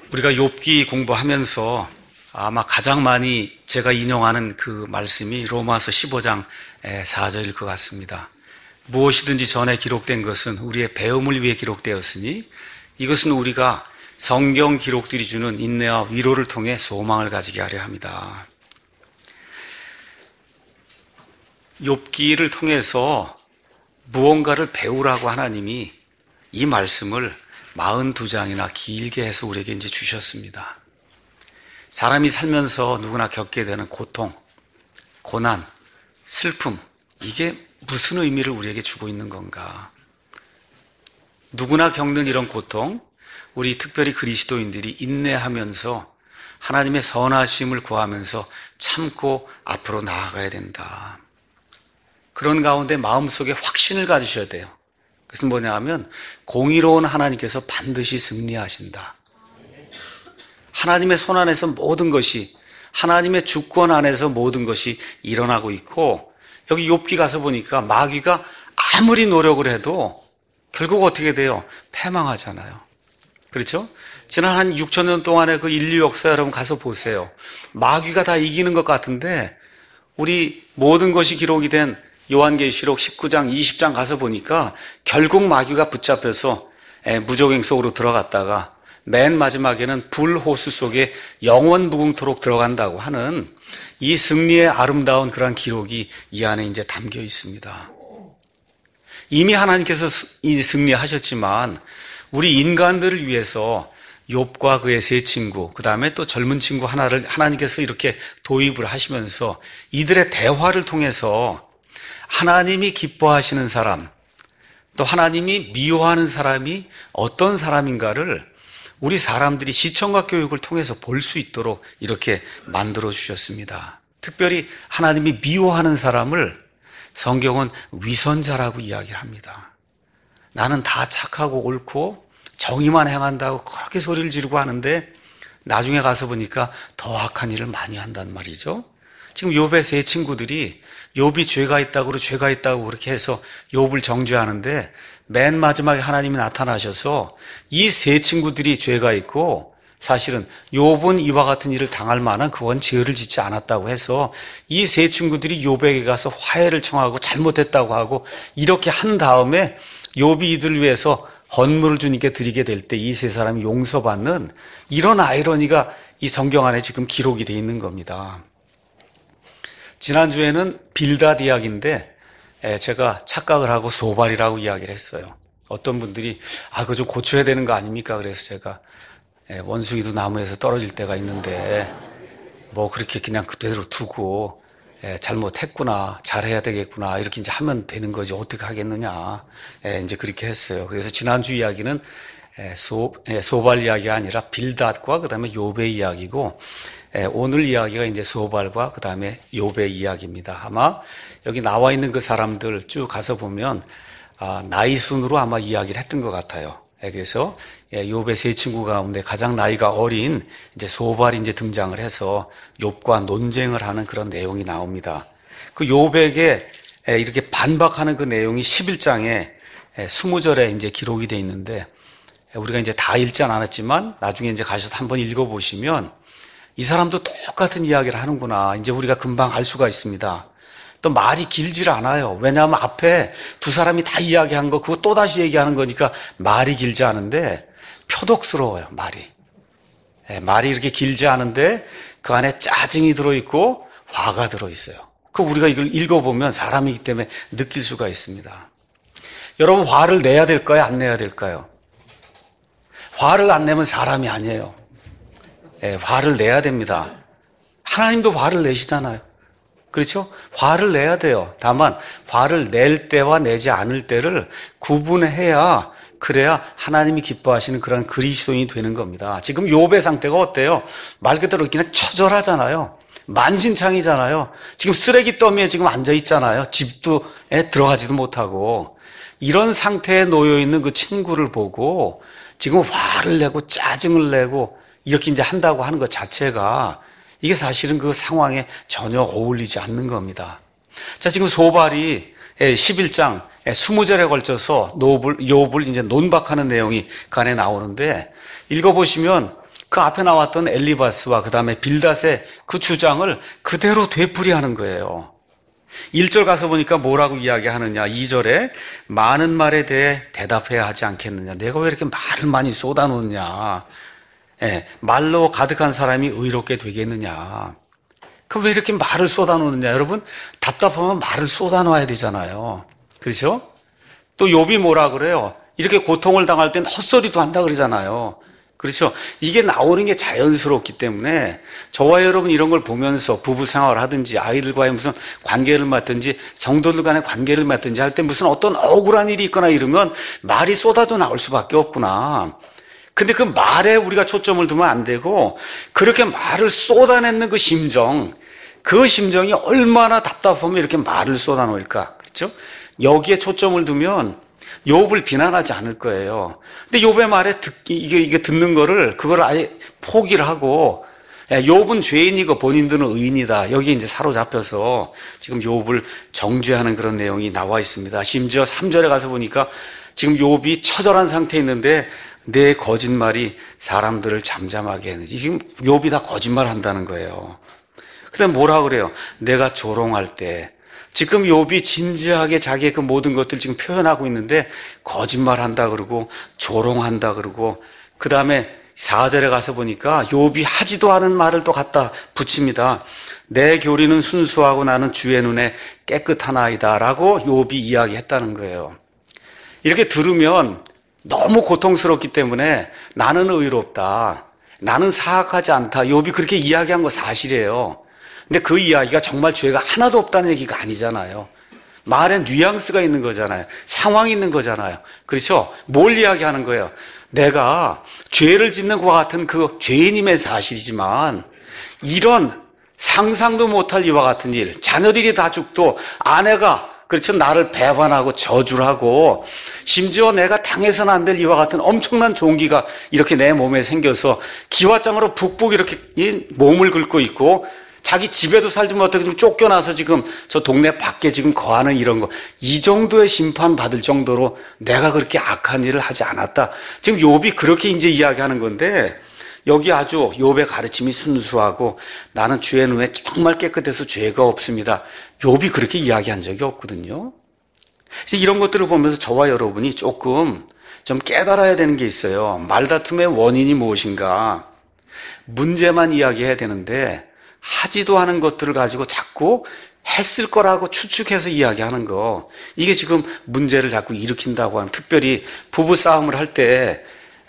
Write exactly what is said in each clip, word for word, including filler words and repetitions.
우리가 욥기 공부하면서 아마 가장 많이 제가 인용하는 그 말씀이 로마서 십오 장 사 절일 것 같습니다. 무엇이든지 전에 기록된 것은 우리의 배움을 위해 기록되었으니 이것은 우리가 성경 기록들이 주는 인내와 위로를 통해 소망을 가지게 하려 합니다. 욥기를 통해서 무언가를 배우라고 하나님이 이 말씀을 사십이 장이나 길게 해서 우리에게 이제 주셨습니다. 사람이 살면서 누구나 겪게 되는 고통, 고난, 슬픔, 이게 무슨 의미를 우리에게 주고 있는 건가? 누구나 겪는 이런 고통, 우리 특별히 그리스도인들이 인내하면서 하나님의 선하심을 구하면서 참고 앞으로 나아가야 된다. 그런 가운데 마음속에 확신을 가지셔야 돼요. 그것은 뭐냐 하면 공의로운 하나님께서 반드시 승리하신다. 하나님의 손 안에서 모든 것이, 하나님의 주권 안에서 모든 것이 일어나고 있고, 여기 욥기 가서 보니까 마귀가 아무리 노력을 해도 결국 어떻게 돼요? 패망하잖아요. 그렇죠? 지난 한 육천 년 동안의 그 인류 역사 여러분 가서 보세요. 마귀가 다 이기는 것 같은데 우리 모든 것이 기록이 된 요한계시록 십구 장, 이십 장 가서 보니까 결국 마귀가 붙잡혀서 무적행 속으로 들어갔다가 맨 마지막에는 불호수 속에 영원 무궁토록 들어간다고 하는 이 승리의 아름다운 그런 기록이 이 안에 이제 담겨 있습니다. 이미 하나님께서 이 승리하셨지만 우리 인간들을 위해서 욥과 그의 세 친구, 그 다음에 또 젊은 친구 하나를 하나님께서 이렇게 도입을 하시면서 이들의 대화를 통해서 하나님이 기뻐하시는 사람, 또 하나님이 미워하는 사람이 어떤 사람인가를 우리 사람들이 시청각 교육을 통해서 볼 수 있도록 이렇게 만들어 주셨습니다. 특별히 하나님이 미워하는 사람을 성경은 위선자라고 이야기를 합니다. 나는 다 착하고 옳고 정의만 행한다고 그렇게 소리를 지르고 하는데 나중에 가서 보니까 더 악한 일을 많이 한단 말이죠. 지금 욥의 세 친구들이 욥이 죄가 있다고 죄가 있다고 그렇게 해서 욥을 정죄하는데 맨 마지막에 하나님이 나타나셔서 이 세 친구들이 죄가 있고 사실은 욥은 이와 같은 일을 당할 만한 그건 죄를 짓지 않았다고 해서 이 세 친구들이 욥에게 가서 화해를 청하고 잘못했다고 하고 이렇게 한 다음에 욥이 이들을 위해서 헌물을 주님께 드리게 될 때 이 세 사람이 용서받는 이런 아이러니가 이 성경 안에 지금 기록이 되어 있는 겁니다. 지난주에는 빌닷 이야기인데 제가 착각을 하고 소발이라고 이야기를 했어요. 어떤 분들이 아 그거 좀 고쳐야 되는 거 아닙니까? 그래서 제가 원숭이도 나무에서 떨어질 때가 있는데 뭐 그렇게 그냥 그대로 두고 잘못했구나, 잘해야 되겠구나 이렇게 이제 하면 되는 거지 어떻게 하겠느냐 이제 그렇게 했어요. 그래서 지난주 이야기는 소, 소발 이야기가 아니라 빌닷과 그 다음에 욥의 이야기고 오늘 이야기가 이제 소발과 그 다음에 욥의 이야기입니다. 아마 여기 나와 있는 그 사람들 쭉 가서 보면 나이 순으로 아마 이야기를 했던 것 같아요. 그래서 욥의 세 친구 가운데 가장 나이가 어린 이제 소발이 이제 등장을 해서 욥과 논쟁을 하는 그런 내용이 나옵니다. 그 욥에게 이렇게 반박하는 그 내용이 십일 장에 이십 절에 이제 기록이 돼 있는데 우리가 이제 다 읽지는 않았지만 나중에 이제 가셔서 한번 읽어보시면 이 사람도 똑같은 이야기를 하는구나. 이제 우리가 금방 알 수가 있습니다. 또 말이 길질 않아요. 왜냐하면 앞에 두 사람이 다 이야기한 거 그거 또다시 얘기하는 거니까 말이 길지 않은데 표독스러워요. 말이. 네, 말이 이렇게 길지 않은데 그 안에 짜증이 들어있고 화가 들어있어요. 그 우리가 이걸 읽어보면 사람이기 때문에 느낄 수가 있습니다. 여러분 화를 내야 될까요? 안 내야 될까요? 화를 안 내면 사람이 아니에요. 네, 화를 내야 됩니다. 하나님도 화를 내시잖아요. 그렇죠? 화를 내야 돼요. 다만 화를 낼 때와 내지 않을 때를 구분해야 그래야 하나님이 기뻐하시는 그런 그리스도인이 되는 겁니다. 지금 욥의 상태가 어때요? 말 그대로 그냥 처절하잖아요. 만신창이잖아요. 지금 쓰레기 더미에 지금 앉아 있잖아요. 집도에 들어가지도 못하고 이런 상태에 놓여 있는 그 친구를 보고 지금 화를 내고 짜증을 내고 이렇게 이제 한다고 하는 것 자체가 이게 사실은 그 상황에 전혀 어울리지 않는 겁니다. 자, 지금 소발이 십일 장 이십 절에 걸쳐서 욥을, 욥을 이제 논박하는 내용이 그 안에 나오는데 읽어보시면 그 앞에 나왔던 엘리바스와 그 다음에 빌닷의 그 주장을 그대로 되풀이하는 거예요. 일 절 가서 보니까 뭐라고 이야기하느냐. 이 절에 많은 말에 대해 대답해야 하지 않겠느냐. 내가 왜 이렇게 말을 많이 쏟아놓느냐. 예, 말로 가득한 사람이 의롭게 되겠느냐. 그 왜 이렇게 말을 쏟아놓느냐. 여러분, 답답하면 말을 쏟아놔야 되잖아요. 그렇죠? 또 욥이 뭐라 그래요? 이렇게 고통을 당할 땐 헛소리도 한다 그러잖아요. 그렇죠? 이게 나오는 게 자연스럽기 때문에 저와 여러분 이런 걸 보면서 부부 생활을 하든지 아이들과의 무슨 관계를 맡든지 성도들 간의 관계를 맡든지 할 때 무슨 어떤 억울한 일이 있거나 이러면 말이 쏟아져 나올 수밖에 없구나. 근데 그 말에 우리가 초점을 두면 안 되고 그렇게 말을 쏟아내는 그 심정, 그 심정이 얼마나 답답하면 이렇게 말을 쏟아놓을까. 그렇죠? 여기에 초점을 두면 욥을 비난하지 않을 거예요. 근데 욥의 말에 듣기, 이게, 이게 듣는 거를, 그걸 아예 포기를 하고, 욥은 죄인이고 본인들은 의인이다. 여기에 이제 사로잡혀서 지금 욥을 정죄하는 그런 내용이 나와 있습니다. 심지어 삼 절에 가서 보니까 지금 욥이 처절한 상태에 있는데 내 거짓말이 사람들을 잠잠하게 했는지. 지금 욥이 다 거짓말 한다는 거예요. 근데 뭐라 그래요? 내가 조롱할 때, 지금 욥이 진지하게 자기의 그 모든 것들 지금 표현하고 있는데 거짓말한다 그러고 조롱한다 그러고 그 다음에 사 절에 가서 보니까 욥이 하지도 않은 말을 또 갖다 붙입니다. 내 교리는 순수하고 나는 주의 눈에 깨끗하나이다 라고 욥이 이야기했다는 거예요. 이렇게 들으면 너무 고통스럽기 때문에 나는 의롭다, 나는 사악하지 않다, 욥이 그렇게 이야기한 거 사실이에요. 근데 그 이야기가 정말 죄가 하나도 없다는 얘기가 아니잖아요. 말에 뉘앙스가 있는 거잖아요. 상황이 있는 거잖아요. 그렇죠? 뭘 이야기하는 거예요? 내가 죄를 짓는 것과 같은 그 죄인임의 사실이지만 이런 상상도 못할 이와 같은 일, 자녀들이 다 죽도 아내가 그렇죠, 나를 배반하고 저주를 하고 심지어 내가 당해서는 안 될 이와 같은 엄청난 종기가 이렇게 내 몸에 생겨서 기와장으로 북북 이렇게 몸을 긁고 있고 자기 집에도 살지 못하게 좀 쫓겨나서 지금 저 동네 밖에 지금 거하는 이런 거, 이 정도의 심판 받을 정도로 내가 그렇게 악한 일을 하지 않았다. 지금 욥이 그렇게 이제 이야기하는 건데 여기 아주 욥의 가르침이 순수하고 나는 주의 눈에 정말 깨끗해서 죄가 없습니다. 욥이 그렇게 이야기한 적이 없거든요. 이런 것들을 보면서 저와 여러분이 조금 좀 깨달아야 되는 게 있어요. 말다툼의 원인이 무엇인가? 문제만 이야기해야 되는데 하지도 않은 것들을 가지고 자꾸 했을 거라고 추측해서 이야기하는 거, 이게 지금 문제를 자꾸 일으킨다고 하는, 특별히 부부 싸움을 할 때,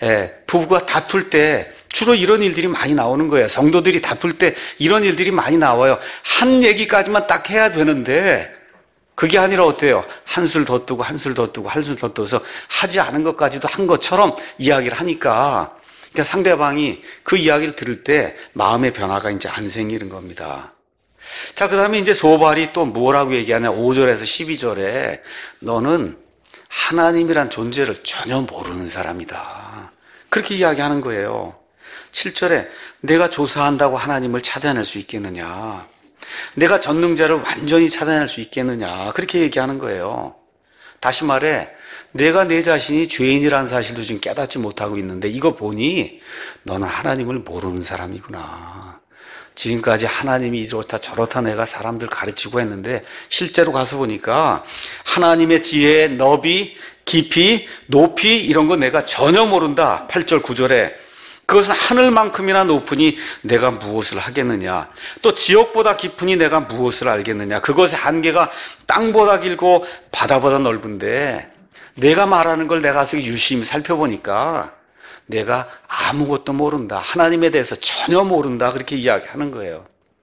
부부가 다툴 때 주로 이런 일들이 많이 나오는 거예요. 성도들이 다툴 때 이런 일들이 많이 나와요. 한 얘기까지만 딱 해야 되는데 그게 아니라 어때요? 한술 더 뜨고 한술 더 뜨고 한술 더 떠서 하지 않은 것까지도 한 것처럼 이야기를 하니까, 그러니까 상대방이 그 이야기를 들을 때 마음의 변화가 이제 안 생기는 겁니다. 자, 그 다음에 이제 소발이 또 뭐라고 얘기하냐. 오 절에서 십이 절에 너는 하나님이란 존재를 전혀 모르는 사람이다. 그렇게 이야기하는 거예요. 칠 절에 내가 조사한다고 하나님을 찾아낼 수 있겠느냐. 내가 전능자를 완전히 찾아낼 수 있겠느냐. 그렇게 얘기하는 거예요. 다시 말해 내가 내 자신이 죄인이라는 사실도 지금 깨닫지 못하고 있는데 이거 보니 너는 하나님을 모르는 사람이구나. 지금까지 하나님이 이렇다 저렇다 내가 사람들 가르치고 했는데 실제로 가서 보니까 하나님의 지혜의 너비, 깊이, 높이 이런 거 내가 전혀 모른다. 팔 절 구 절에 그것은 하늘만큼이나 높으니 내가 무엇을 하겠느냐. 또 지옥보다 깊으니 내가 무엇을 알겠느냐. 그것의 한계가 땅보다 길고 바다보다 넓은데 내가 말하는 걸 내가 유심히 살펴보니까 내가 아무것도 모른다. 하나님에 대해서 전혀 모른다. 그렇게 이야기하는 거예요.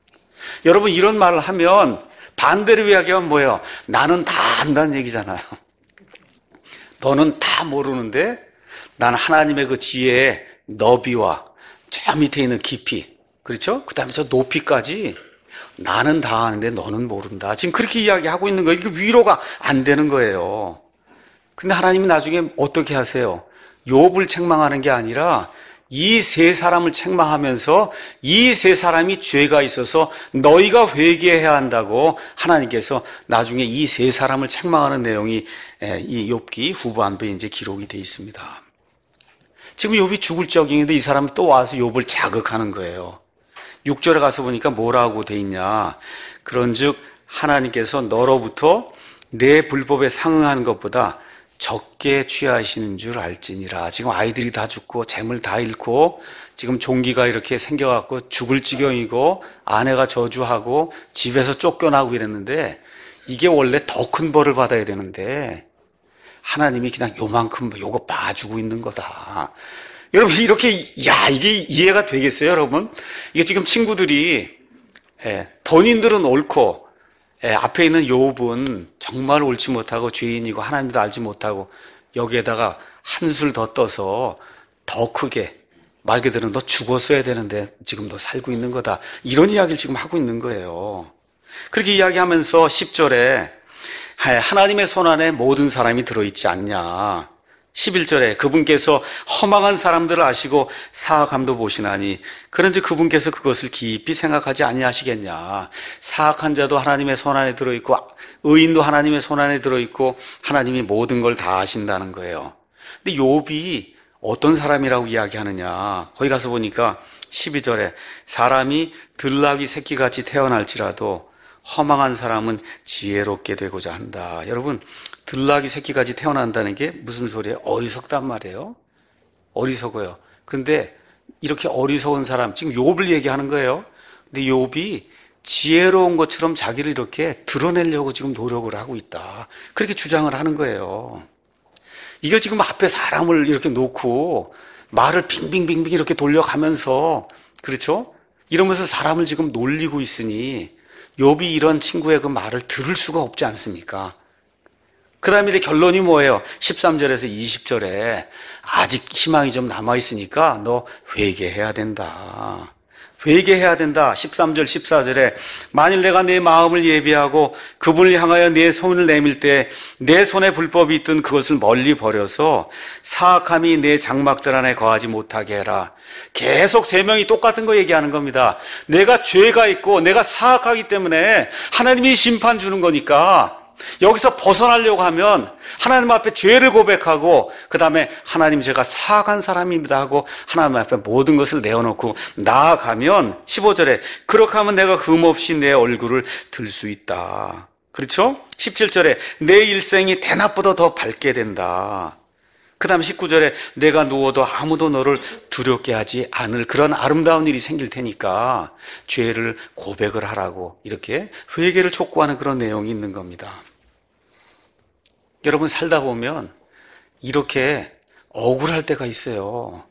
여러분 이런 말을 하면 반대로 이야기하면 뭐예요? 나는 다 안다는 얘기잖아요. 너는 다 모르는데 나는 하나님의 그 지혜의 너비와 저 밑에 있는 깊이, 그렇죠? 그 다음에 저 높이까지 나는 다 아는데 너는 모른다. 지금 그렇게 이야기하고 있는 거예요. 이게 위로가 안 되는 거예요. 근데 하나님이 나중에 어떻게 하세요? 욥을 책망하는 게 아니라 이 세 사람을 책망하면서 이 세 사람이 죄가 있어서 너희가 회개해야 한다고 하나님께서 나중에 이 세 사람을 책망하는 내용이 이 욥기 후반부에 이제 기록이 되어 있습니다. 지금 욥이 죽을 적인데 이 사람이 또 와서 욥을 자극하는 거예요. 육 절에 가서 보니까 뭐라고 돼 있냐. 그런즉 하나님께서 너로부터 내 불법에 상응하는 것보다 적게 취하시는 줄 알지니라. 지금 아이들이 다 죽고 재물 다 잃고 지금 종기가 이렇게 생겨갖고 죽을 지경이고 아내가 저주하고 집에서 쫓겨나고 이랬는데 이게 원래 더 큰 벌을 받아야 되는데 하나님이 그냥 요만큼 요거 봐주고 있는 거다. 여러분 이렇게 야 이게 이해가 되겠어요 여러분? 이게 지금 친구들이 예, 본인들은 옳고 예, 앞에 있는 욥은 정말 옳지 못하고 죄인이고 하나님도 알지 못하고 여기에다가 한술 더 떠서 더 크게 말 그대로 너 죽었어야 되는데 지금 너 살고 있는 거다. 이런 이야기를 지금 하고 있는 거예요. 그렇게 이야기하면서 십 절에 하나님의 손안에 모든 사람이 들어있지 않냐. 십일 절에 그분께서 허망한 사람들을 아시고 사악함도 보시나니 그런지 그분께서 그것을 깊이 생각하지 아니하시겠냐. 사악한 자도 하나님의 손안에 들어있고 의인도 하나님의 손안에 들어있고 하나님이 모든 걸 다 아신다는 거예요. 근데 욥이 어떤 사람이라고 이야기하느냐. 거기 가서 보니까 십이 절에 사람이 들나귀 새끼같이 태어날지라도 허망한 사람은 지혜롭게 되고자 한다. 여러분 들나귀 새끼같이 태어난다는 게 무슨 소리예요? 어리석단 말이에요. 어리석어요. 근데 이렇게 어리석은 사람 지금 욥을 얘기하는 거예요. 근데 욥이 지혜로운 것처럼 자기를 이렇게 드러내려고 지금 노력을 하고 있다. 그렇게 주장을 하는 거예요. 이거 지금 앞에 사람을 이렇게 놓고 말을 빙빙빙빙 이렇게 돌려가면서 그렇죠? 이러면서 사람을 지금 놀리고 있으니 욥이 이런 친구의 그 말을 들을 수가 없지 않습니까? 그 다음에 이제 결론이 뭐예요? 십삼 절에서 이십 절에 아직 희망이 좀 남아있으니까 너 회개해야 된다. 회개해야 된다. 십삼 절, 십사 절에 만일 내가 내 마음을 예비하고 그분을 향하여 내 손을 내밀 때 내 손에 불법이 있든 그것을 멀리 버려서 사악함이 내 장막들 안에 거하지 못하게 해라. 계속 세 명이 똑같은 거 얘기하는 겁니다. 내가 죄가 있고 내가 사악하기 때문에 하나님이 심판 주는 거니까 여기서 벗어나려고 하면 하나님 앞에 죄를 고백하고 그 다음에 하나님 제가 사악한 사람입니다 하고 하나님 앞에 모든 것을 내어놓고 나아가면 십오 절에 그렇게 하면 내가 흠없이 내 얼굴을 들 수 있다. 그렇죠? 십칠 절에 내 일생이 대낮보다 더 밝게 된다. 그 다음 십구 절에 내가 누워도 아무도 너를 두렵게 하지 않을 그런 아름다운 일이 생길 테니까 죄를 고백을 하라고 이렇게 회개를 촉구하는 그런 내용이 있는 겁니다. 여러분 살다 보면 이렇게 억울할 때가 있어요.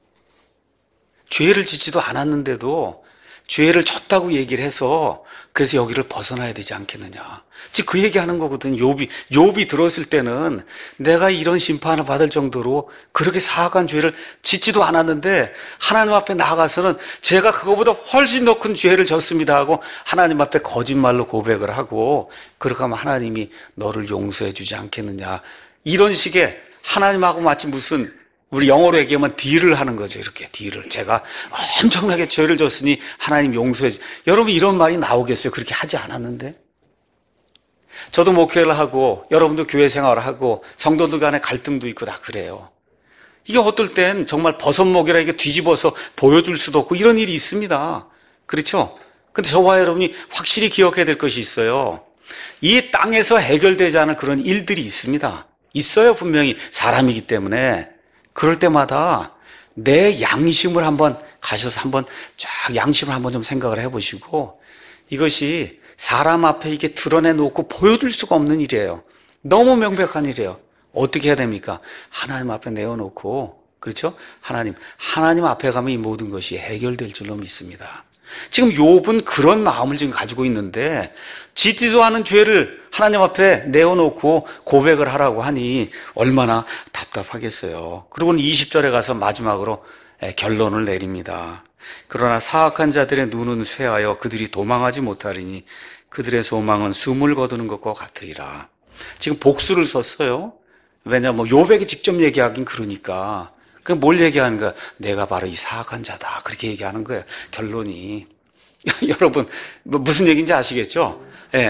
죄를 짓지도 않았는데도 죄를 졌다고 얘기를 해서 그래서 여기를 벗어나야 되지 않겠느냐. 즉 그 얘기하는 거거든. 욥이 욥이 들었을 때는 내가 이런 심판을 받을 정도로 그렇게 사악한 죄를 짓지도 않았는데 하나님 앞에 나아가서는 제가 그거보다 훨씬 더 큰 죄를 졌습니다 하고 하나님 앞에 거짓말로 고백을 하고 그렇게 하면 하나님이 너를 용서해 주지 않겠느냐. 이런 식의 하나님하고 마치 무슨 우리 영어로 얘기하면 딜을 하는 거죠. 이렇게 딜을. 제가 엄청나게 죄를 졌으니 하나님 용서해 주. 여러분 이런 말이 나오겠어요? 그렇게 하지 않았는데. 저도 목회를 하고 여러분도 교회 생활을 하고 성도들 간에 갈등도 있고 다 그래요. 이게 어떨 땐 정말 버섯목이라 이게 뒤집어서 보여줄 수도 없고 이런 일이 있습니다. 그렇죠? 근데 저와 여러분이 확실히 기억해야 될 것이 있어요. 이 땅에서 해결되지 않은 그런 일들이 있습니다. 있어요. 분명히 사람이기 때문에. 그럴 때마다 내 양심을 한번 가셔서 한번 쫙 양심을 한번 좀 생각을 해보시고 이것이 사람 앞에 이게 드러내놓고 보여줄 수가 없는 일이에요. 너무 명백한 일이에요. 어떻게 해야 됩니까? 하나님 앞에 내어놓고 그렇죠? 하나님 하나님 앞에 가면 이 모든 것이 해결될 줄로 믿습니다. 지금 욥은 그런 마음을 지금 가지고 있는데 짓지도 않은 죄를 하나님 앞에 내어놓고 고백을 하라고 하니 얼마나 답답하겠어요. 그리고는 이십 절에 가서 마지막으로 결론을 내립니다. 그러나 사악한 자들의 눈은 쇠하여 그들이 도망하지 못하리니 그들의 소망은 숨을 거두는 것과 같으리라. 지금 복수를 썼어요. 왜냐하면 뭐 욥에게 직접 얘기하긴 그러니까. 그 뭘 얘기하는 거야? 내가 바로 이 사악한 자다. 그렇게 얘기하는 거예요. 결론이. 여러분, 뭐 무슨 얘기인지 아시겠죠? 예.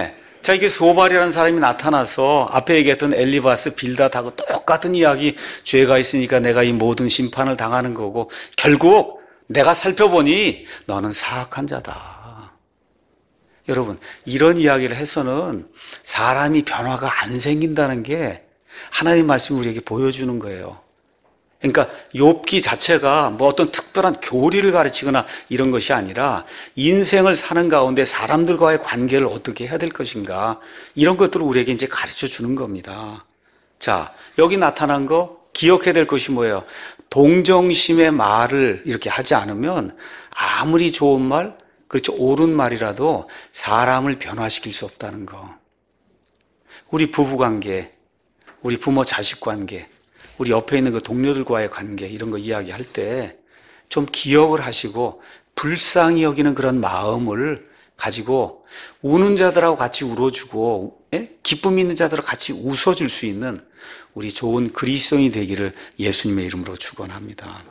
자, 이게 소발이라는 사람이 나타나서 앞에 얘기했던 엘리바스, 빌닷하고 똑같은 이야기, 죄가 있으니까 내가 이 모든 심판을 당하는 거고 결국 내가 살펴보니 너는 사악한 자다. 여러분, 이런 이야기를 해서는 사람이 변화가 안 생긴다는 게 하나님 말씀이 우리에게 보여주는 거예요. 그러니까 욥기 자체가 뭐 어떤 특별한 교리를 가르치거나 이런 것이 아니라 인생을 사는 가운데 사람들과의 관계를 어떻게 해야 될 것인가, 이런 것들을 우리에게 이제 가르쳐 주는 겁니다. 자, 여기 나타난 거 기억해야 될 것이 뭐예요? 동정심의 말을 이렇게 하지 않으면 아무리 좋은 말, 그렇죠, 옳은 말이라도 사람을 변화시킬 수 없다는 거. 우리 부부관계, 우리 부모 자식 관계, 우리 옆에 있는 그 동료들과의 관계, 이런 거 이야기할 때 좀 기억을 하시고 불쌍히 여기는 그런 마음을 가지고 우는 자들하고 같이 울어주고, 예? 기쁨 있는 자들하고 같이 웃어줄 수 있는 우리 좋은 그리스도인이 되기를 예수님의 이름으로 축원합니다.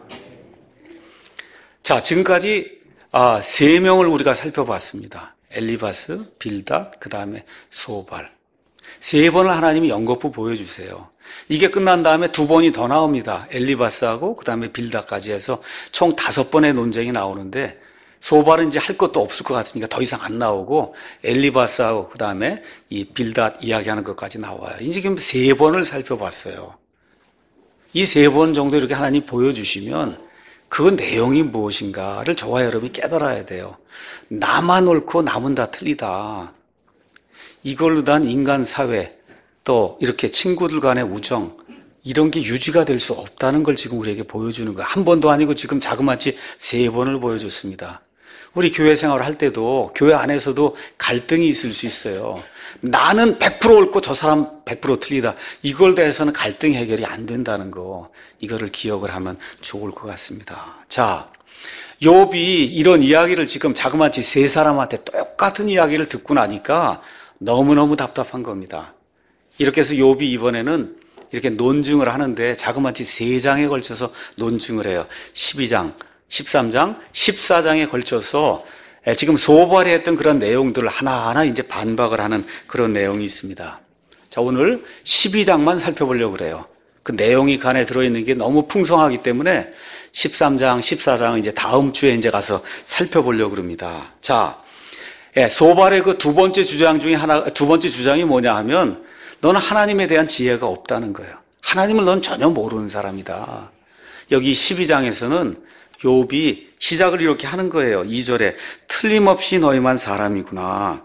자, 지금까지 아, 세 명을 우리가 살펴봤습니다. 엘리바스, 빌닷, 그 다음에 소발. 세 번을 하나님이 연거푸 보여주세요. 이게 끝난 다음에 두 번이 더 나옵니다. 엘리바스하고 그 다음에 빌닷까지 해서 총 다섯 번의 논쟁이 나오는데, 소발은 이제 할 것도 없을 것 같으니까 더 이상 안 나오고 엘리바스하고 그 다음에 이 빌닷 이야기하는 것까지 나와요. 이제 지금 세 번을 살펴봤어요. 이 세 번 정도 이렇게 하나님 보여주시면 그 내용이 무엇인가를 저와 여러분이 깨달아야 돼요. 나만 옳고 남은 다 틀리다. 이걸로 단 인간 사회, 또 이렇게 친구들 간의 우정, 이런 게 유지가 될 수 없다는 걸 지금 우리에게 보여주는 거예요. 한 번도 아니고 지금 자그마치 세 번을 보여줬습니다. 우리 교회 생활을 할 때도 교회 안에서도 갈등이 있을 수 있어요. 나는 백 퍼센트 옳고 저 사람 백 퍼센트 틀리다. 이걸 대해서는 갈등 해결이 안 된다는 거, 이거를 기억을 하면 좋을 것 같습니다. 자, 욥이 이런 이야기를 지금 자그마치 세 사람한테 똑같은 이야기를 듣고 나니까 너무너무 답답한 겁니다. 이렇게 해서 욥이 이번에는 이렇게 논증을 하는데 자그마치 세 장에 걸쳐서 논증을 해요. 십이 장, 십삼 장, 십사 장에 걸쳐서 지금 소발이 했던 그런 내용들을 하나하나 이제 반박을 하는 그런 내용이 있습니다. 자, 오늘 십이 장만 살펴보려고 그래요. 그 내용이 그 안에 들어있는 게 너무 풍성하기 때문에 십삼 장, 십사 장 이제 다음 주에 이제 가서 살펴보려고 그럽니다. 자, 예, 소발의 그 두 번째 주장 중에 하나, 두 번째 주장이 뭐냐 하면, 너는 하나님에 대한 지혜가 없다는 거예요. 하나님을 넌 전혀 모르는 사람이다. 여기 십이 장에서는 욥이 시작을 이렇게 하는 거예요. 이 절에 틀림없이 너희만 사람이구나.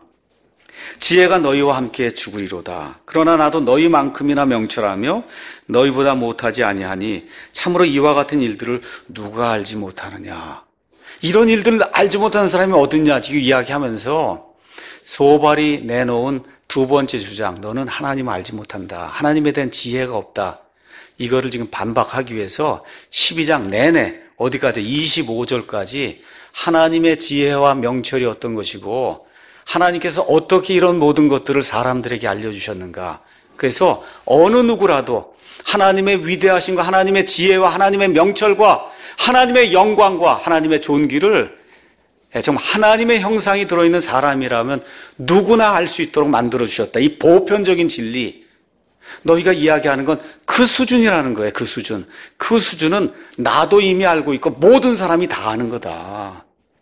지혜가 너희와 함께 죽으리로다. 그러나 나도 너희만큼이나 명철하며 너희보다 못하지 아니하니 참으로 이와 같은 일들을 누가 알지 못하느냐. 이런 일들을 알지 못하는 사람이 어딨냐 지금 이야기하면서 소발이 내놓은 두 번째 주장, 너는 하나님을 알지 못한다, 하나님에 대한 지혜가 없다, 이거를 지금 반박하기 위해서 십이 장 내내 어디까지 이십오 절까지 하나님의 지혜와 명철이 어떤 것이고 하나님께서 어떻게 이런 모든 것들을 사람들에게 알려주셨는가. 그래서 어느 누구라도 하나님의 위대하심과 하나님의 지혜와 하나님의 명철과 하나님의 영광과 하나님의 존귀를 정말 하나님의 형상이 들어있는 사람이라면 누구나 알 수 있도록 만들어주셨다. 이 보편적인 진리, 너희가 이야기하는 건 그 수준이라는 거예요. 그 수준. 그 수준은 나도 이미 알고 있고 모든 사람이 다 아는 거다.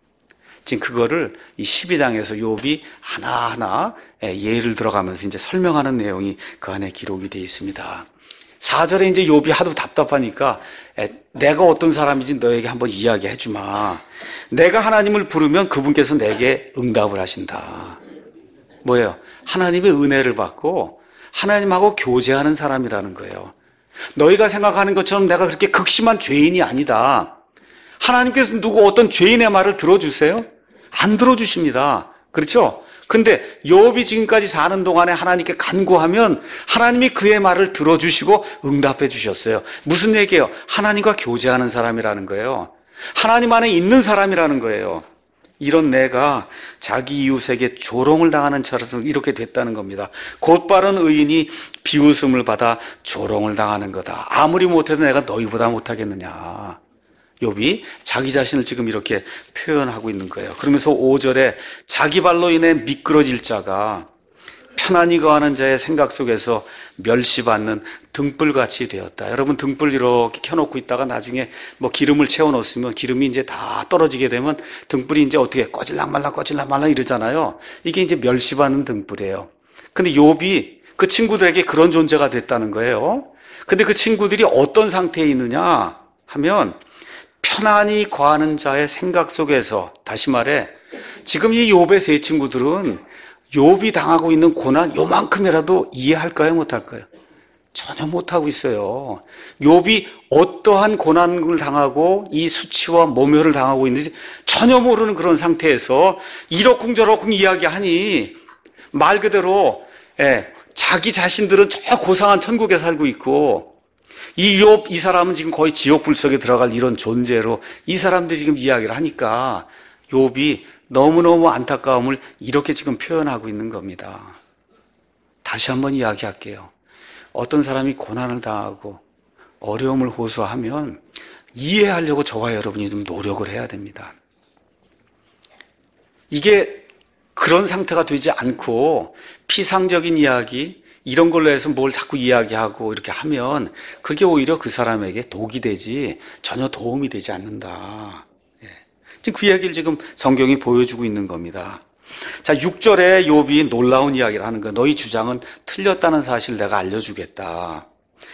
지금 그거를 이 십이 장에서 욥이 하나하나 예를 들어가면서 이제 설명하는 내용이 그 안에 기록이 되어 있습니다. 사 절에 이제 욥이 하도 답답하니까 내가 어떤 사람인지 너에게 한번 이야기해 주마. 내가 하나님을 부르면 그분께서 내게 응답을 하신다. 뭐예요? 하나님의 은혜를 받고 하나님하고 교제하는 사람이라는 거예요. 너희가 생각하는 것처럼 내가 그렇게 극심한 죄인이 아니다. 하나님께서 누구 어떤 죄인의 말을 들어주세요? 안 들어주십니다. 그렇죠? 근데 욥이 지금까지 사는 동안에 하나님께 간구하면 하나님이 그의 말을 들어주시고 응답해 주셨어요. 무슨 얘기예요? 하나님과 교제하는 사람이라는 거예요. 하나님 안에 있는 사람이라는 거예요. 이런 내가 자기 이웃에게 조롱을 당하는 처럼 이렇게 됐다는 겁니다. 곧바른 의인이 비웃음을 받아 조롱을 당하는 거다. 아무리 못해도 내가 너희보다 못하겠느냐. 욥이 자기 자신을 지금 이렇게 표현하고 있는 거예요. 그러면서 오 절에 자기 발로 인해 미끄러질 자가 편안히 거하는 자의 생각 속에서 멸시받는 등불같이 되었다. 여러분, 등불 이렇게 켜놓고 있다가 나중에 뭐 기름을 채워 놓으면 기름이 이제 다 떨어지게 되면 등불이 이제 어떻게 꺼질락 말락 꺼질락 말락 이러잖아요. 이게 이제 멸시받는 등불이에요. 근데 욥이 그 친구들에게 그런 존재가 됐다는 거예요. 근데 그 친구들이 어떤 상태에 있느냐 하면 편안히 거하는 자의 생각 속에서, 다시 말해 지금 이 욥의 세 친구들은 욥이 당하고 있는 고난 요만큼이라도 이해할까요? 못할까요? 전혀 못하고 있어요. 욥이 어떠한 고난을 당하고 이 수치와 모멸을 당하고 있는지 전혀 모르는 그런 상태에서 이러쿵저러쿵 이야기하니 말 그대로 예, 자기 자신들은 저 고상한 천국에 살고 있고 이 욥, 이 사람은 지금 거의 지옥 불속에 들어갈 이런 존재로 이 사람들이 지금 이야기를 하니까 욥이 너무너무 안타까움을 이렇게 지금 표현하고 있는 겁니다. 다시 한번 이야기할게요. 어떤 사람이 고난을 당하고 어려움을 호소하면 이해하려고 저와 여러분이 좀 노력을 해야 됩니다. 이게 그런 상태가 되지 않고 피상적인 이야기 이런 걸로 해서 뭘 자꾸 이야기하고 이렇게 하면 그게 오히려 그 사람에게 독이 되지 전혀 도움이 되지 않는다. 지금 그 이야기를 지금 성경이 보여주고 있는 겁니다. 자, 육 절에 욥이 놀라운 이야기를 하는 거예요. 너희 주장은 틀렸다는 사실을 내가 알려주겠다.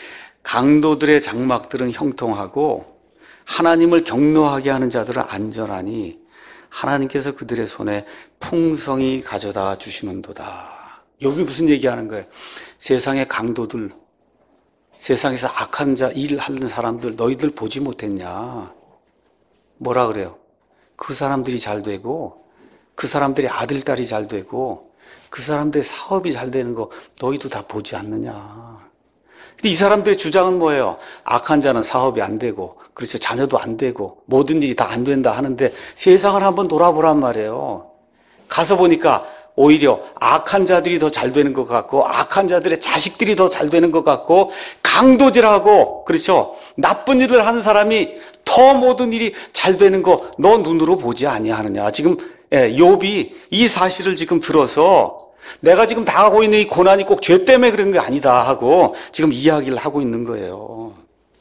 강도들의 장막들은 형통하고 하나님을 경노하게 하는 자들은 안전하니 하나님께서 그들의 손에 풍성히 가져다 주시는도다. 욥이 무슨 얘기하는 거예요? 세상의 강도들, 세상에서 악한 자, 일하는 사람들 너희들 보지 못했냐? 뭐라 그래요? 그 사람들이 잘 되고 그 사람들의 아들, 딸이 잘 되고 그 사람들의 사업이 잘 되는 거 너희도 다 보지 않느냐. 근데 이 사람들의 주장은 뭐예요? 악한 자는 사업이 안 되고 그렇죠, 자녀도 안 되고 모든 일이 다 안 된다 하는데 세상을 한번 돌아보란 말이에요. 가서 보니까 오히려 악한 자들이 더 잘 되는 것 같고 악한 자들의 자식들이 더 잘 되는 것 같고 강도질하고 그렇죠, 나쁜 일을 하는 사람이 더 모든 일이 잘 되는 거 너 눈으로 보지 아니하느냐. 지금 욥이 이 사실을 지금 들어서 내가 지금 당하고 있는 이 고난이 꼭 죄 때문에 그런 게 아니다 하고 지금 이야기를 하고 있는 거예요.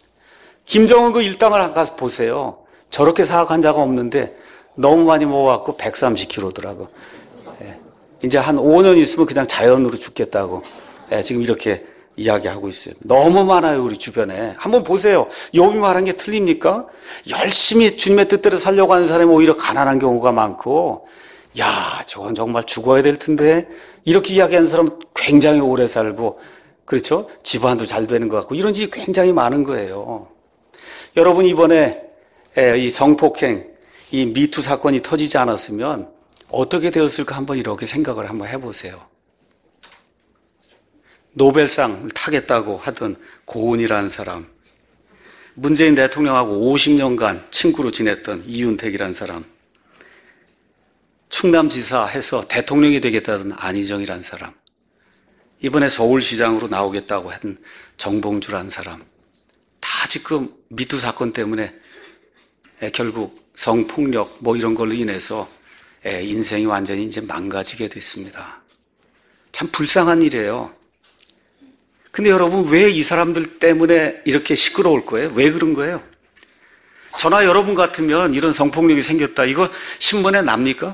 김정은 그 일당을 가서 보세요. 저렇게 사악한 자가 없는데 너무 많이 먹어갖고 백삼십 킬로그램더라고. 이제 한 오 년 있으면 그냥 자연으로 죽겠다고 지금 이렇게 이야기하고 있어요. 너무 많아요, 우리 주변에. 한번 보세요. 욥이 말한 게 틀립니까? 열심히 주님의 뜻대로 살려고 하는 사람이 오히려 가난한 경우가 많고, 야, 저건 정말 죽어야 될 텐데 이렇게 이야기하는 사람은 굉장히 오래 살고, 그렇죠? 집안도 잘 되는 것 같고 이런 일이 굉장히 많은 거예요. 여러분, 이번에 이 성폭행, 이 미투 사건이 터지지 않았으면 어떻게 되었을까 한번 이렇게 생각을 한번 해보세요. 노벨상을 타겠다고 하던 고은이라는 사람, 문재인 대통령하고 오십 년간 친구로 지냈던 이윤택이라는 사람, 충남지사 해서 대통령이 되겠다던 안희정이라는 사람, 이번에 서울시장으로 나오겠다고 한 정봉주라는 사람, 다 지금 미투 사건 때문에 결국 성폭력 뭐 이런 걸로 인해서 인생이 완전히 이제 망가지게 됐습니다. 참 불쌍한 일이에요. 근데 여러분, 왜 이 사람들 때문에 이렇게 시끄러울 거예요? 왜 그런 거예요? 저나 여러분 같으면 이런 성폭력이 생겼다, 이거 신문에 납니까?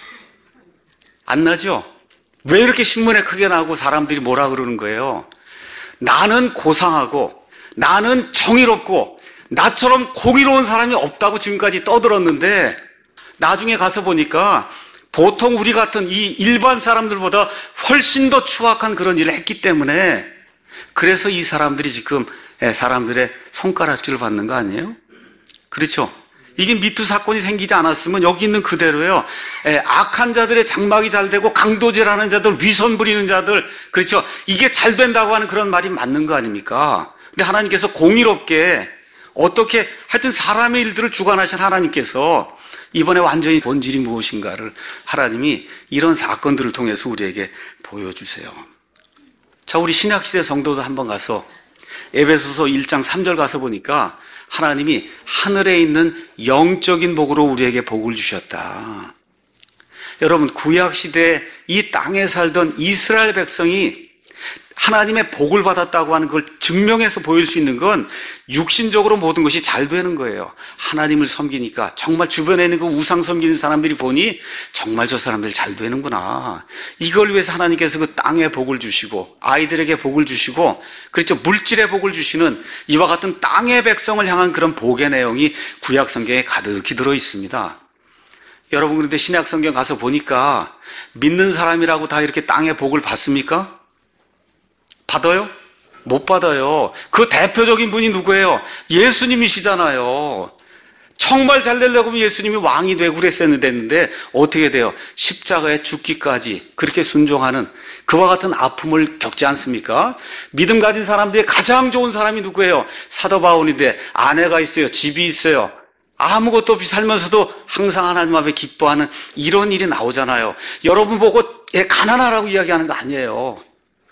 안 나죠? 왜 이렇게 신문에 크게 나고 사람들이 뭐라 그러는 거예요? 나는 고상하고 나는 정의롭고 나처럼 공의로운 사람이 없다고 지금까지 떠들었는데 나중에 가서 보니까 보통 우리 같은 이 일반 사람들보다 훨씬 더 추악한 그런 일을 했기 때문에, 그래서 이 사람들이 지금 사람들의 손가락질을 받는 거 아니에요? 그렇죠? 이게 미투 사건이 생기지 않았으면 여기 있는 그대로예요. 악한 자들의 장막이 잘 되고 강도질하는 자들, 위선 부리는 자들, 그렇죠? 이게 잘 된다고 하는 그런 말이 맞는 거 아닙니까? 근데 하나님께서 공의롭게 어떻게 하여튼 사람의 일들을 주관하신 하나님께서 이번에 완전히 본질이 무엇인가를 하나님이 이런 사건들을 통해서 우리에게 보여주세요. 자, 우리 신약시대 성도도 한번 가서 에베소서 일 장 삼 절 가서 보니까 하나님이 하늘에 있는 영적인 복으로 우리에게 복을 주셨다. 여러분, 구약시대에 이 땅에 살던 이스라엘 백성이 하나님의 복을 받았다고 하는 걸 증명해서 보일 수 있는 건 육신적으로 모든 것이 잘 되는 거예요. 하나님을 섬기니까 정말 주변에 있는 그 우상 섬기는 사람들이 보니 정말 저 사람들 잘 되는구나. 이걸 위해서 하나님께서 그 땅에 복을 주시고 아이들에게 복을 주시고, 그렇죠, 물질의 복을 주시는 이와 같은 땅의 백성을 향한 그런 복의 내용이 구약 성경에 가득히 들어 있습니다. 여러분, 그런데 신약 성경 가서 보니까 믿는 사람이라고 다 이렇게 땅의 복을 받습니까? 받아요? 못 받아요. 그 대표적인 분이 누구예요? 예수님이시잖아요. 정말 잘 되려고 하면 예수님이 왕이 되고 그랬었는데 어떻게 돼요? 십자가에 죽기까지 그렇게 순종하는 그와 같은 아픔을 겪지 않습니까? 믿음 가진 사람 중에 가장 좋은 사람이 누구예요? 사도 바울인데 아내가 있어요. 집이 있어요. 아무것도 없이 살면서도 항상 하나님 앞에 기뻐하는 이런 일이 나오잖아요. 여러분 보고 가난하라고 이야기하는 거 아니에요.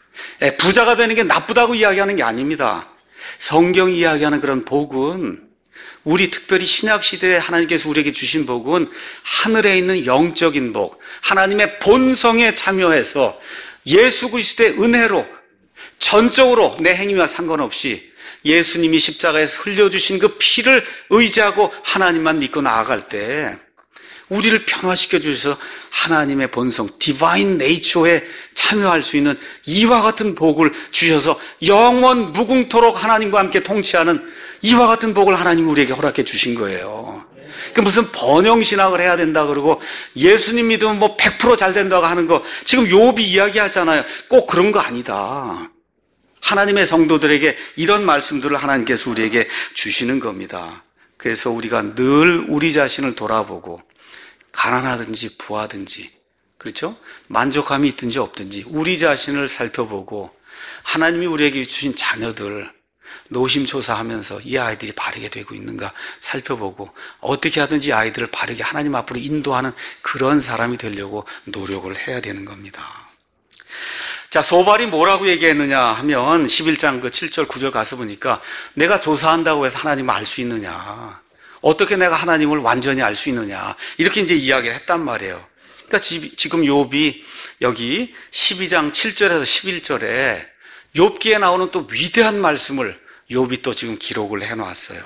부자가 되는 게 나쁘다고 이야기하는 게 아닙니다. 성경이 이야기하는 그런 복은, 우리 특별히 신약시대에 하나님께서 우리에게 주신 복은 하늘에 있는 영적인 복, 하나님의 본성에 참여해서 예수 그리스도의 은혜로 전적으로 내 행위와 상관없이 예수님이 십자가에서 흘려주신 그 피를 의지하고 하나님만 믿고 나아갈 때 우리를 변화시켜 주셔서 하나님의 본성, 디바인 네이처에 참여할 수 있는 이와 같은 복을 주셔서 영원 무궁토록 하나님과 함께 통치하는 이와 같은 복을 하나님이 우리에게 허락해 주신 거예요. 그 무슨 번영신학을 해야 된다 그러고 예수님 믿으면 뭐 백 퍼센트 잘 된다고 하는 거 지금 욥이 이야기하잖아요. 꼭 그런 거 아니다. 하나님의 성도들에게 이런 말씀들을 하나님께서 우리에게 주시는 겁니다. 그래서 우리가 늘 우리 자신을 돌아보고 가난하든지 부하든지, 그렇죠? 만족함이 있든지 없든지 우리 자신을 살펴보고 하나님이 우리에게 주신 자녀들 노심초사하면서 이 아이들이 바르게 되고 있는가 살펴보고 어떻게 하든지 아이들을 바르게 하나님 앞으로 인도하는 그런 사람이 되려고 노력을 해야 되는 겁니다. 자, 소발이 뭐라고 얘기했느냐 하면 십일 장 그 칠 절 구 절 가서 보니까 내가 조사한다고 해서 하나님을 알 수 있느냐, 어떻게 내가 하나님을 완전히 알 수 있느냐, 이렇게 이제 이야기를 했단 말이에요. 그러니까 지금 욥이 여기 십이 장 칠 절에서 십일 절에 욥기에 나오는 또 위대한 말씀을 욥이 또 지금 기록을 해놨어요.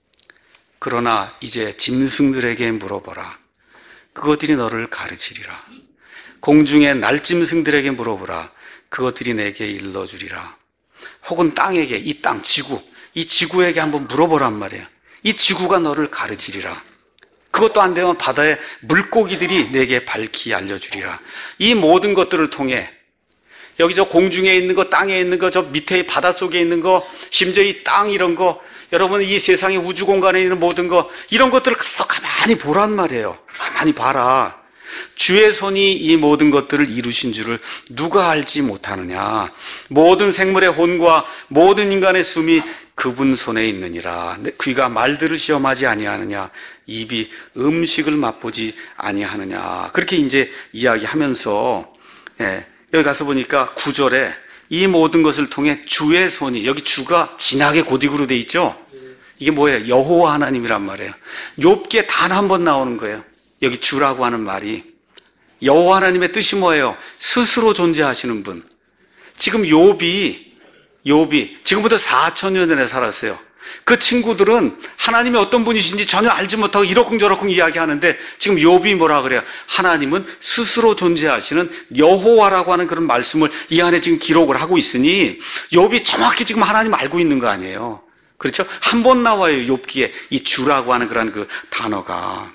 그러나 이제 짐승들에게 물어보라. 그것들이 너를 가르치리라. 공중의 날짐승들에게 물어보라. 그것들이 내게 일러주리라. 혹은 땅에게, 이 땅, 지구, 이 지구에게 한번 물어보란 말이에요. 이 지구가 너를 가르치리라. 그것도 안 되면 바다의 물고기들이 내게 밝히 알려주리라. 이 모든 것들을 통해 여기 저 공중에 있는 거, 땅에 있는 거, 저 밑에 바닷속에 있는 거, 심지어 이 땅 이런 거, 여러분 이 세상의 우주 공간에 있는 모든 거, 이런 것들을 가서 가만히 보란 말이에요. 가만히 봐라. 주의 손이 이 모든 것들을 이루신 줄을 누가 알지 못하느냐. 모든 생물의 혼과 모든 인간의 숨이 그분 손에 있느니라. 귀가 말들을 시험하지 아니하느냐. 입이 음식을 맛보지 아니하느냐. 그렇게 이제 이야기하면서, 예, 여기 가서 보니까 구 절에 이 모든 것을 통해 주의 손이, 여기 주가 진하게 고딕으로 돼 있죠. 이게 뭐예요? 여호와 하나님이란 말이에요. 욥기에 단 한 번 나오는 거예요. 여기 주라고 하는 말이. 여호와 하나님의 뜻이 뭐예요? 스스로 존재하시는 분. 지금 욥이 욥이 지금부터 사천 년 전에 살았어요. 그 친구들은 하나님이 어떤 분이신지 전혀 알지 못하고 이러쿵저러쿵 이야기하는데 지금 욥이 뭐라 그래요? 하나님은 스스로 존재하시는 여호와라고 하는 그런 말씀을 이 안에 지금 기록을 하고 있으니 욥이 정확히 지금 하나님 알고 있는 거 아니에요. 그렇죠? 한 번 나와요. 욥기에 이 주라고 하는 그런 그 단어가.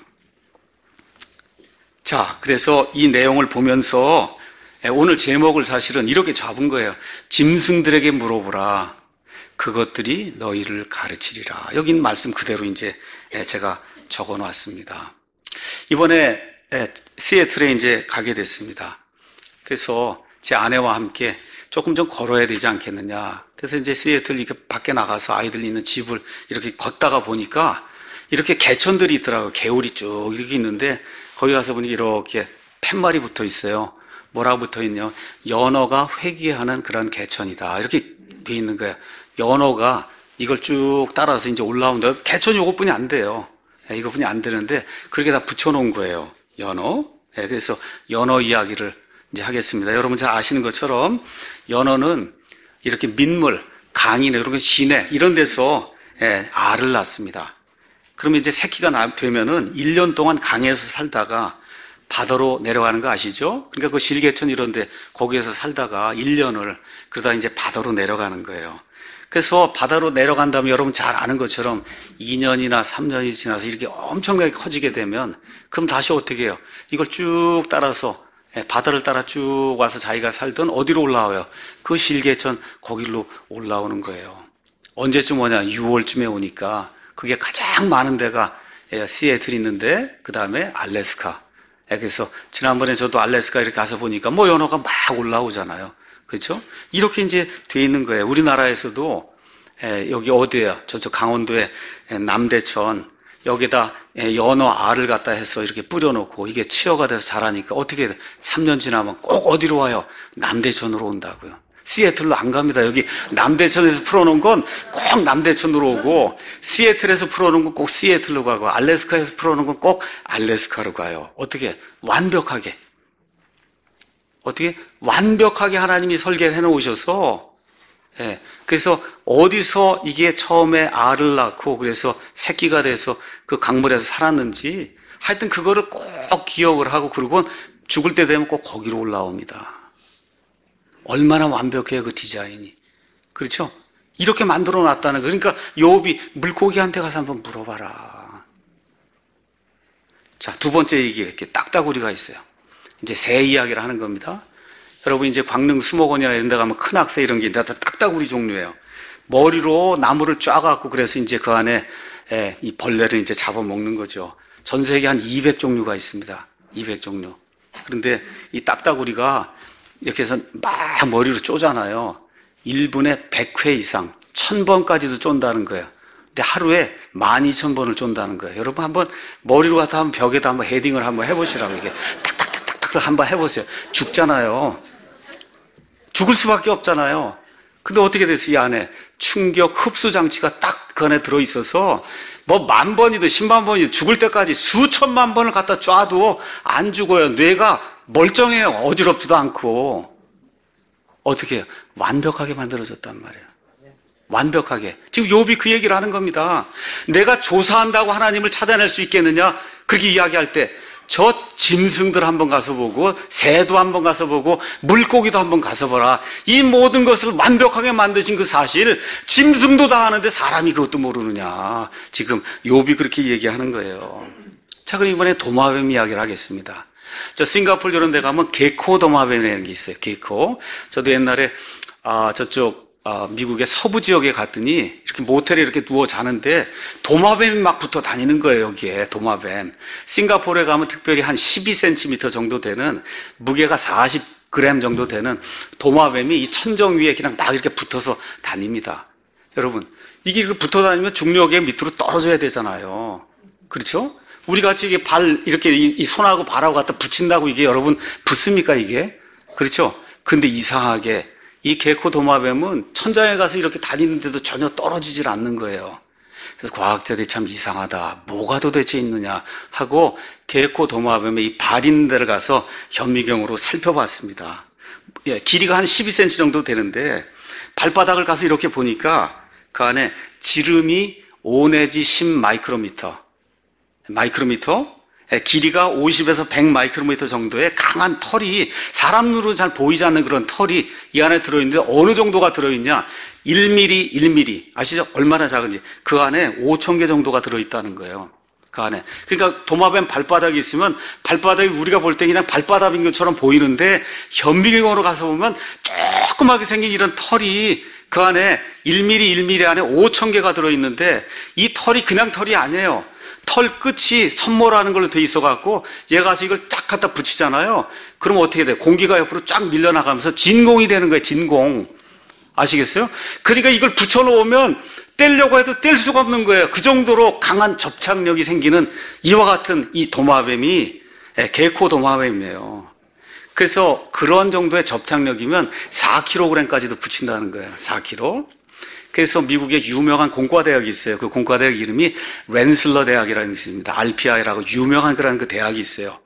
자, 그래서 이 내용을 보면서 오늘 제목을 사실은 이렇게 잡은 거예요. 짐승들에게 물어보라. 그것들이 너희를 가르치리라. 여기 있는 말씀 그대로 이제 제가 적어 놨습니다. 이번에 시애틀에 이제 가게 됐습니다. 그래서 제 아내와 함께 조금 좀 걸어야 되지 않겠느냐. 그래서 이제 시애틀 이렇게 밖에 나가서 아이들 있는 집을 이렇게 걷다가 보니까 이렇게 개천들이 있더라고요. 개울이 쭉 이렇게 있는데 거기 가서 보니 이렇게 팻말이 붙어 있어요. 뭐라고 붙어 있냐? 연어가 회귀하는 그런 개천이다. 이렇게 돼 있는 거예요. 연어가 이걸 쭉 따라서 이제 올라오는데 개천이 이것뿐이 안 돼요. 이것뿐이 안 되는데 그렇게 다 붙여놓은 거예요. 연어. 예, 그래서 연어 이야기를 이제 하겠습니다. 여러분 잘 아시는 것처럼 연어는 이렇게 민물, 강이나 이런 시내 이런 데서 예, 알을 낳습니다. 그러면 이제 새끼가 나, 되면은 일 년 동안 강에서 살다가 바다로 내려가는 거 아시죠? 그러니까 그 실개천 이런 데 거기에서 살다가 일 년을 그러다 이제 바다로 내려가는 거예요. 그래서 바다로 내려간 다음에 여러분 잘 아는 것처럼 이 년이나 삼 년이 지나서 이렇게 엄청나게 커지게 되면 그럼 다시 어떻게 해요? 이걸 쭉 따라서 바다를 따라 쭉 와서 자기가 살던 어디로 올라와요? 그 실개천 거기로 올라오는 거예요. 언제쯤 오냐? 유월쯤에 오니까 그게 가장 많은 데가 시애틀이 있는데 그 다음에 알래스카. 그래서 지난번에 저도 알래스카 이렇게 가서 보니까 뭐 연어가 막 올라오잖아요. 그렇죠? 이렇게 이제 돼 있는 거예요. 우리나라에서도 여기 어디예요? 저쪽 강원도에 남대천 여기다 연어 알을 갖다 해서 이렇게 뿌려놓고 이게 치어가 돼서 자라니까 어떻게 돼? 삼 년 지나면 꼭 어디로 와요? 남대천으로 온다고요. 시애틀로 안 갑니다. 여기 남대천에서 풀어놓은 건 꼭 남대천으로 오고 시애틀에서 풀어놓은 건 꼭 시애틀로 가고 알래스카에서 풀어놓은 건 꼭 알래스카로 가요. 어떻게? 완벽하게. 어떻게? 완벽하게 하나님이 설계를 해놓으셔서 예, 그래서 어디서 이게 처음에 알을 낳고 그래서 새끼가 돼서 그 강물에서 살았는지 하여튼 그거를 꼭 기억을 하고 그러고 죽을 때 되면 꼭 거기로 올라옵니다. 얼마나 완벽해요, 그 디자인이. 그렇죠? 이렇게 만들어 놨다는 거. 그러니까 욥이 물고기한테 가서 한번 물어봐라. 자, 두 번째 얘기가 이렇게 딱따구리가 있어요. 이제 새 이야기를 하는 겁니다. 여러분 이제 광릉 수목원이나 이런 데 가면 큰 악새 이런 게 다 딱따구리 종류예요. 머리로 나무를 쫙 갖고 그래서 이제 그 안에 예, 이 벌레를 이제 잡아먹는 거죠. 전 세계 한 이백 종류가 있습니다. 이백 종류. 그런데 이 딱따구리가 이렇게 해서 막 머리로 쪼잖아요. 일 분에 백 회 이상, 천 번까지도 쫀다는 거예요. 근데 하루에 만 이천 번을 쫀다는 거예요. 여러분 한번 머리로 갖다 한번 벽에다 한번 헤딩을 한번 해보시라고 이게 탁탁탁탁탁 한번 해보세요. 죽잖아요. 죽을 수밖에 없잖아요. 근데 어떻게 됐어요? 이 안에 충격 흡수 장치가 딱 그 안에 들어있어서 뭐 만 번이든 십만 번이든 죽을 때까지 수천만 번을 갖다 쏴도 안 죽어요. 뇌가 멀쩡해요. 어지럽지도 않고. 어떻게 해요? 완벽하게 만들어졌단 말이에요. 완벽하게. 지금 욥이 그 얘기를 하는 겁니다. 내가 조사한다고 하나님을 찾아낼 수 있겠느냐? 그렇게 이야기할 때 저 짐승들 한번 가서 보고 새도 한번 가서 보고 물고기도 한번 가서 보라. 이 모든 것을 완벽하게 만드신 그 사실 짐승도 다 아는데 사람이 그것도 모르느냐. 지금 욥이 그렇게 얘기하는 거예요. 자, 그럼 이번에 도마뱀 이야기를 하겠습니다. 저 싱가포르 이런 데 가면 게코 도마뱀이라는 게 있어요. 게코. 저도 옛날에 아 저쪽 아, 미국의 서부 지역에 갔더니 이렇게 모텔에 이렇게 누워 자는데 도마뱀이 막 붙어 다니는 거예요. 여기에 도마뱀. 싱가포르에 가면 특별히 한 십이 센티미터 정도 되는 무게가 사십 그램 정도 되는 도마뱀이 이 천정 위에 그냥 막 이렇게 붙어서 다닙니다. 여러분 이게 이렇게 붙어 다니면 중력에 밑으로 떨어져야 되잖아요. 그렇죠? 우리 같이 이게 발 이렇게 이 손하고 발하고 갖다 붙인다고 이게 여러분 붙습니까 이게? 그렇죠? 근데 이상하게 이 게코 도마뱀은 천장에 가서 이렇게 다니는데도 전혀 떨어지질 않는 거예요. 그래서 과학자들이 참 이상하다. 뭐가 도대체 있느냐 하고 게코 도마뱀의 이 발 있는 데를 가서 현미경으로 살펴봤습니다. 예, 길이가 한 십이 센티미터 정도 되는데 발바닥을 가서 이렇게 보니까 그 안에 지름이 오 내지 십 마이크로미터. 마이크로미터? 길이가 오십에서 백 마이크로미터 정도의 강한 털이 사람 눈으로 잘 보이지 않는 그런 털이 이 안에 들어있는데 어느 정도가 들어있냐? 일 밀리미터, 일 밀리미터. 아시죠? 얼마나 작은지. 그 안에 오천 개 정도가 들어있다는 거예요. 그 안에. 그러니까 도마뱀 발바닥이 있으면 발바닥이 우리가 볼 때 그냥 발바닥인 것처럼 보이는데 현미경으로 가서 보면 조그맣게 생긴 이런 털이 그 안에 일 밀리미터, 일 밀리미터 안에 오천 개가 들어있는데 이 털이 그냥 털이 아니에요. 털 끝이 선모라는 걸로 돼 있어갖고 얘가 가서 이걸 쫙 갖다 붙이잖아요. 그럼 어떻게 돼요? 공기가 옆으로 쫙 밀려나가면서 진공이 되는 거예요. 진공. 아시겠어요? 그러니까 이걸 붙여놓으면 떼려고 해도 뗄 수가 없는 거예요. 그 정도로 강한 접착력이 생기는 이와 같은 이 도마뱀이 게코 도마뱀이에요. 그래서 그런 정도의 접착력이면 사 킬로그램까지도 붙인다는 거예요. 사 킬로그램. 그래서 미국에 유명한 공과대학이 있어요. 그 공과대학 이름이 렌슬러 대학이라는 게 있습니다. 알피아이라고 유명한 그런 그 대학이 있어요.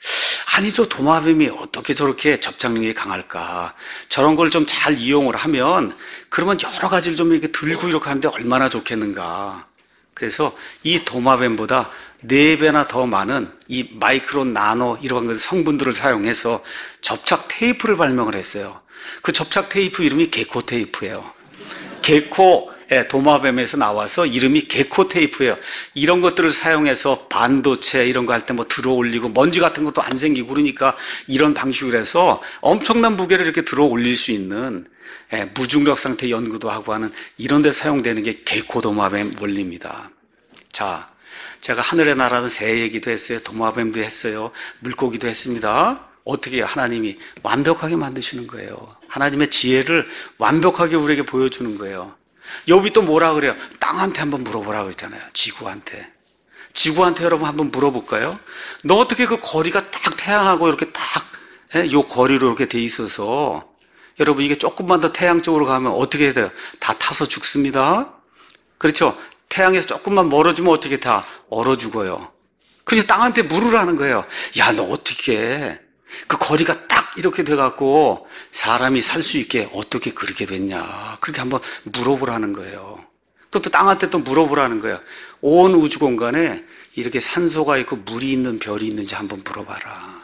아니, 저 도마뱀이 어떻게 저렇게 접착력이 강할까? 저런 걸 좀 잘 이용을 하면, 그러면 여러 가지를 좀 이렇게 들고 이렇게 하는데 얼마나 좋겠는가. 그래서 이 도마뱀보다 네 배나 더 많은 이 마이크로, 나노 이런 것들 성분들을 사용해서 접착 테이프를 발명을 했어요. 그 접착 테이프 이름이 게코 테이프예요. 게코, 예, 도마뱀에서 나와서 이름이 게코 테이프예요. 이런 것들을 사용해서 반도체 이런 거 할 때 뭐 들어 올리고 먼지 같은 것도 안 생기고 그러니까 이런 방식으로 해서 엄청난 무게를 이렇게 들어 올릴 수 있는, 예, 무중력 상태 연구도 하고 하는 이런 데 사용되는 게 게코 도마뱀 원리입니다. 자, 제가 하늘의 나라는 새 얘기도 했어요. 도마뱀도 했어요. 물고기도 했습니다. 어떻게 해요? 하나님이 완벽하게 만드시는 거예요. 하나님의 지혜를 완벽하게 우리에게 보여주는 거예요. 욥이 또 뭐라 그래요? 땅한테 한번 물어보라 그랬잖아요. 지구한테. 지구한테 여러분 한번 물어볼까요? 너 어떻게 그 거리가 딱 태양하고 이렇게 딱, 예, 요 거리로 이렇게 돼 있어서 여러분 이게 조금만 더 태양 쪽으로 가면 어떻게 해야 돼요? 다 타서 죽습니다. 그렇죠? 태양에서 조금만 멀어지면 어떻게 다 얼어 죽어요. 그래서 땅한테 물으라는 거예요. 야, 너 어떻게 그 거리가 딱 이렇게 돼갖고 사람이 살 수 있게 어떻게 그렇게 됐냐. 그렇게 한번 물어보라는 거예요. 또 또 땅한테 또 물어보라는 거예요. 온 우주 공간에 이렇게 산소가 있고 물이 있는 별이 있는지 한번 물어봐라.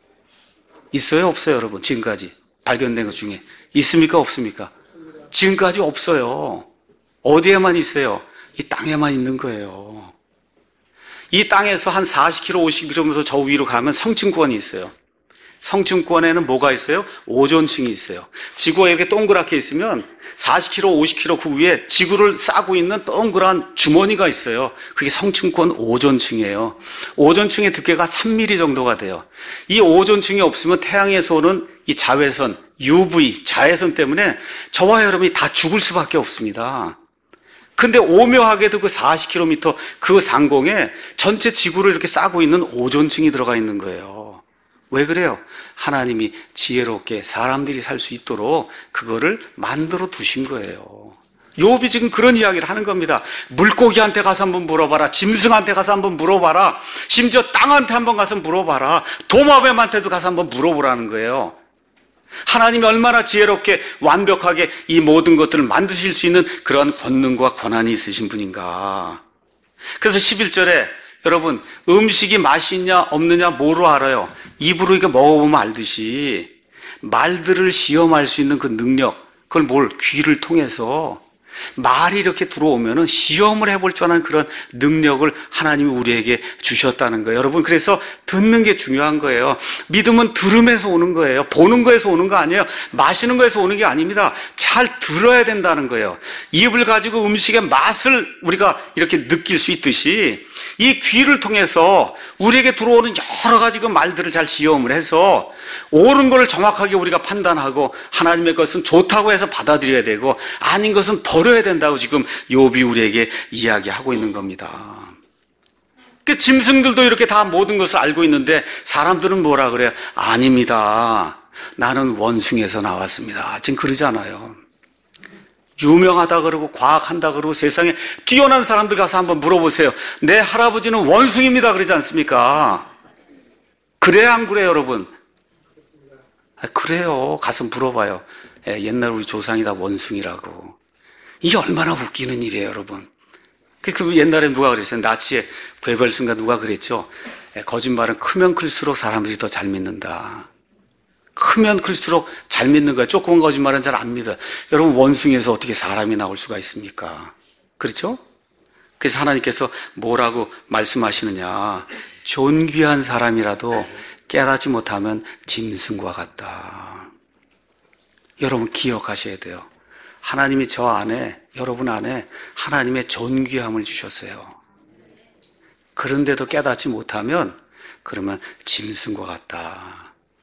있어요? 없어요? 여러분 지금까지 발견된 것 중에 있습니까? 없습니까? 지금까지 없어요. 어디에만 있어요? 이 땅에만 있는 거예요. 이 땅에서 한 사십 킬로미터, 오십 킬로미터 저 위로 가면 성층권이 있어요. 성층권에는 뭐가 있어요? 오존층이 있어요. 지구가 이렇게 동그랗게 있으면 사십 킬로미터, 오십 킬로미터 그 위에 지구를 싸고 있는 동그란 주머니가 있어요. 그게 성층권 오존층이에요. 오존층의 두께가 삼 밀리미터 정도가 돼요. 이 오존층이 없으면 태양에서 오는 이 자외선, 유브이, 자외선 때문에 저와 여러분이 다 죽을 수밖에 없습니다. 근데 오묘하게도 그 사십 킬로미터 그 상공에 전체 지구를 이렇게 싸고 있는 오존층이 들어가 있는 거예요. 왜 그래요? 하나님이 지혜롭게 사람들이 살 수 있도록 그거를 만들어 두신 거예요. 욥이 지금 그런 이야기를 하는 겁니다. 물고기한테 가서 한번 물어봐라. 짐승한테 가서 한번 물어봐라. 심지어 땅한테 한번 가서 물어봐라. 도마뱀한테도 가서 한번 물어보라는 거예요. 하나님이 얼마나 지혜롭게 완벽하게 이 모든 것들을 만드실 수 있는 그런 권능과 권한이 있으신 분인가. 그래서 십일 절에 여러분 음식이 맛이 있냐 없느냐 뭐로 알아요? 입으로 이렇게 먹어보면 알듯이 말들을 시험할 수 있는 그 능력, 그걸 뭘? 귀를 통해서 말이 이렇게 들어오면은 시험을 해볼 줄 아는 그런 능력을 하나님이 우리에게 주셨다는 거예요. 여러분, 그래서 듣는 게 중요한 거예요. 믿음은 들음에서 오는 거예요. 보는 거에서 오는 거 아니에요. 마시는 거에서 오는 게 아닙니다. 잘 들어야 된다는 거예요. 입을 가지고 음식의 맛을 우리가 이렇게 느낄 수 있듯이 이 귀를 통해서 우리에게 들어오는 여러 가지 그 말들을 잘 시험을 해서 옳은 걸 정확하게 우리가 판단하고 하나님의 것은 좋다고 해서 받아들여야 되고 아닌 것은 버려야 된다고 지금 욥이 우리에게 이야기하고 있는 겁니다. 그 짐승들도 이렇게 다 모든 것을 알고 있는데 사람들은 뭐라 그래요? 아닙니다. 나는 원숭이에서 나왔습니다. 지금 그러잖아요. 유명하다 그러고 과학한다 그러고 세상에 뛰어난 사람들 가서 한번 물어보세요. 내 할아버지는 원숭이입니다 그러지 않습니까? 그래야 안 그래요 여러분? 아, 그래요. 가서 물어봐요. 예, 옛날 우리 조상이 다 원숭이라고. 이게 얼마나 웃기는 일이에요 여러분. 그 옛날에 누가 그랬어요? 나치의 괴벨슨가 누가 그랬죠? 예, 거짓말은 크면 클수록 사람들이 더 잘 믿는다. 크면 클수록 잘 믿는 거예요. 조그만 거짓말은 잘 안 믿어요. 여러분 원숭이에서 어떻게 사람이 나올 수가 있습니까? 그렇죠? 그래서 하나님께서 뭐라고 말씀하시느냐. 존귀한 사람이라도 깨닫지 못하면 짐승과 같다. 여러분 기억하셔야 돼요. 하나님이 저 안에, 여러분 안에 하나님의 존귀함을 주셨어요. 그런데도 깨닫지 못하면 그러면 짐승과 같다.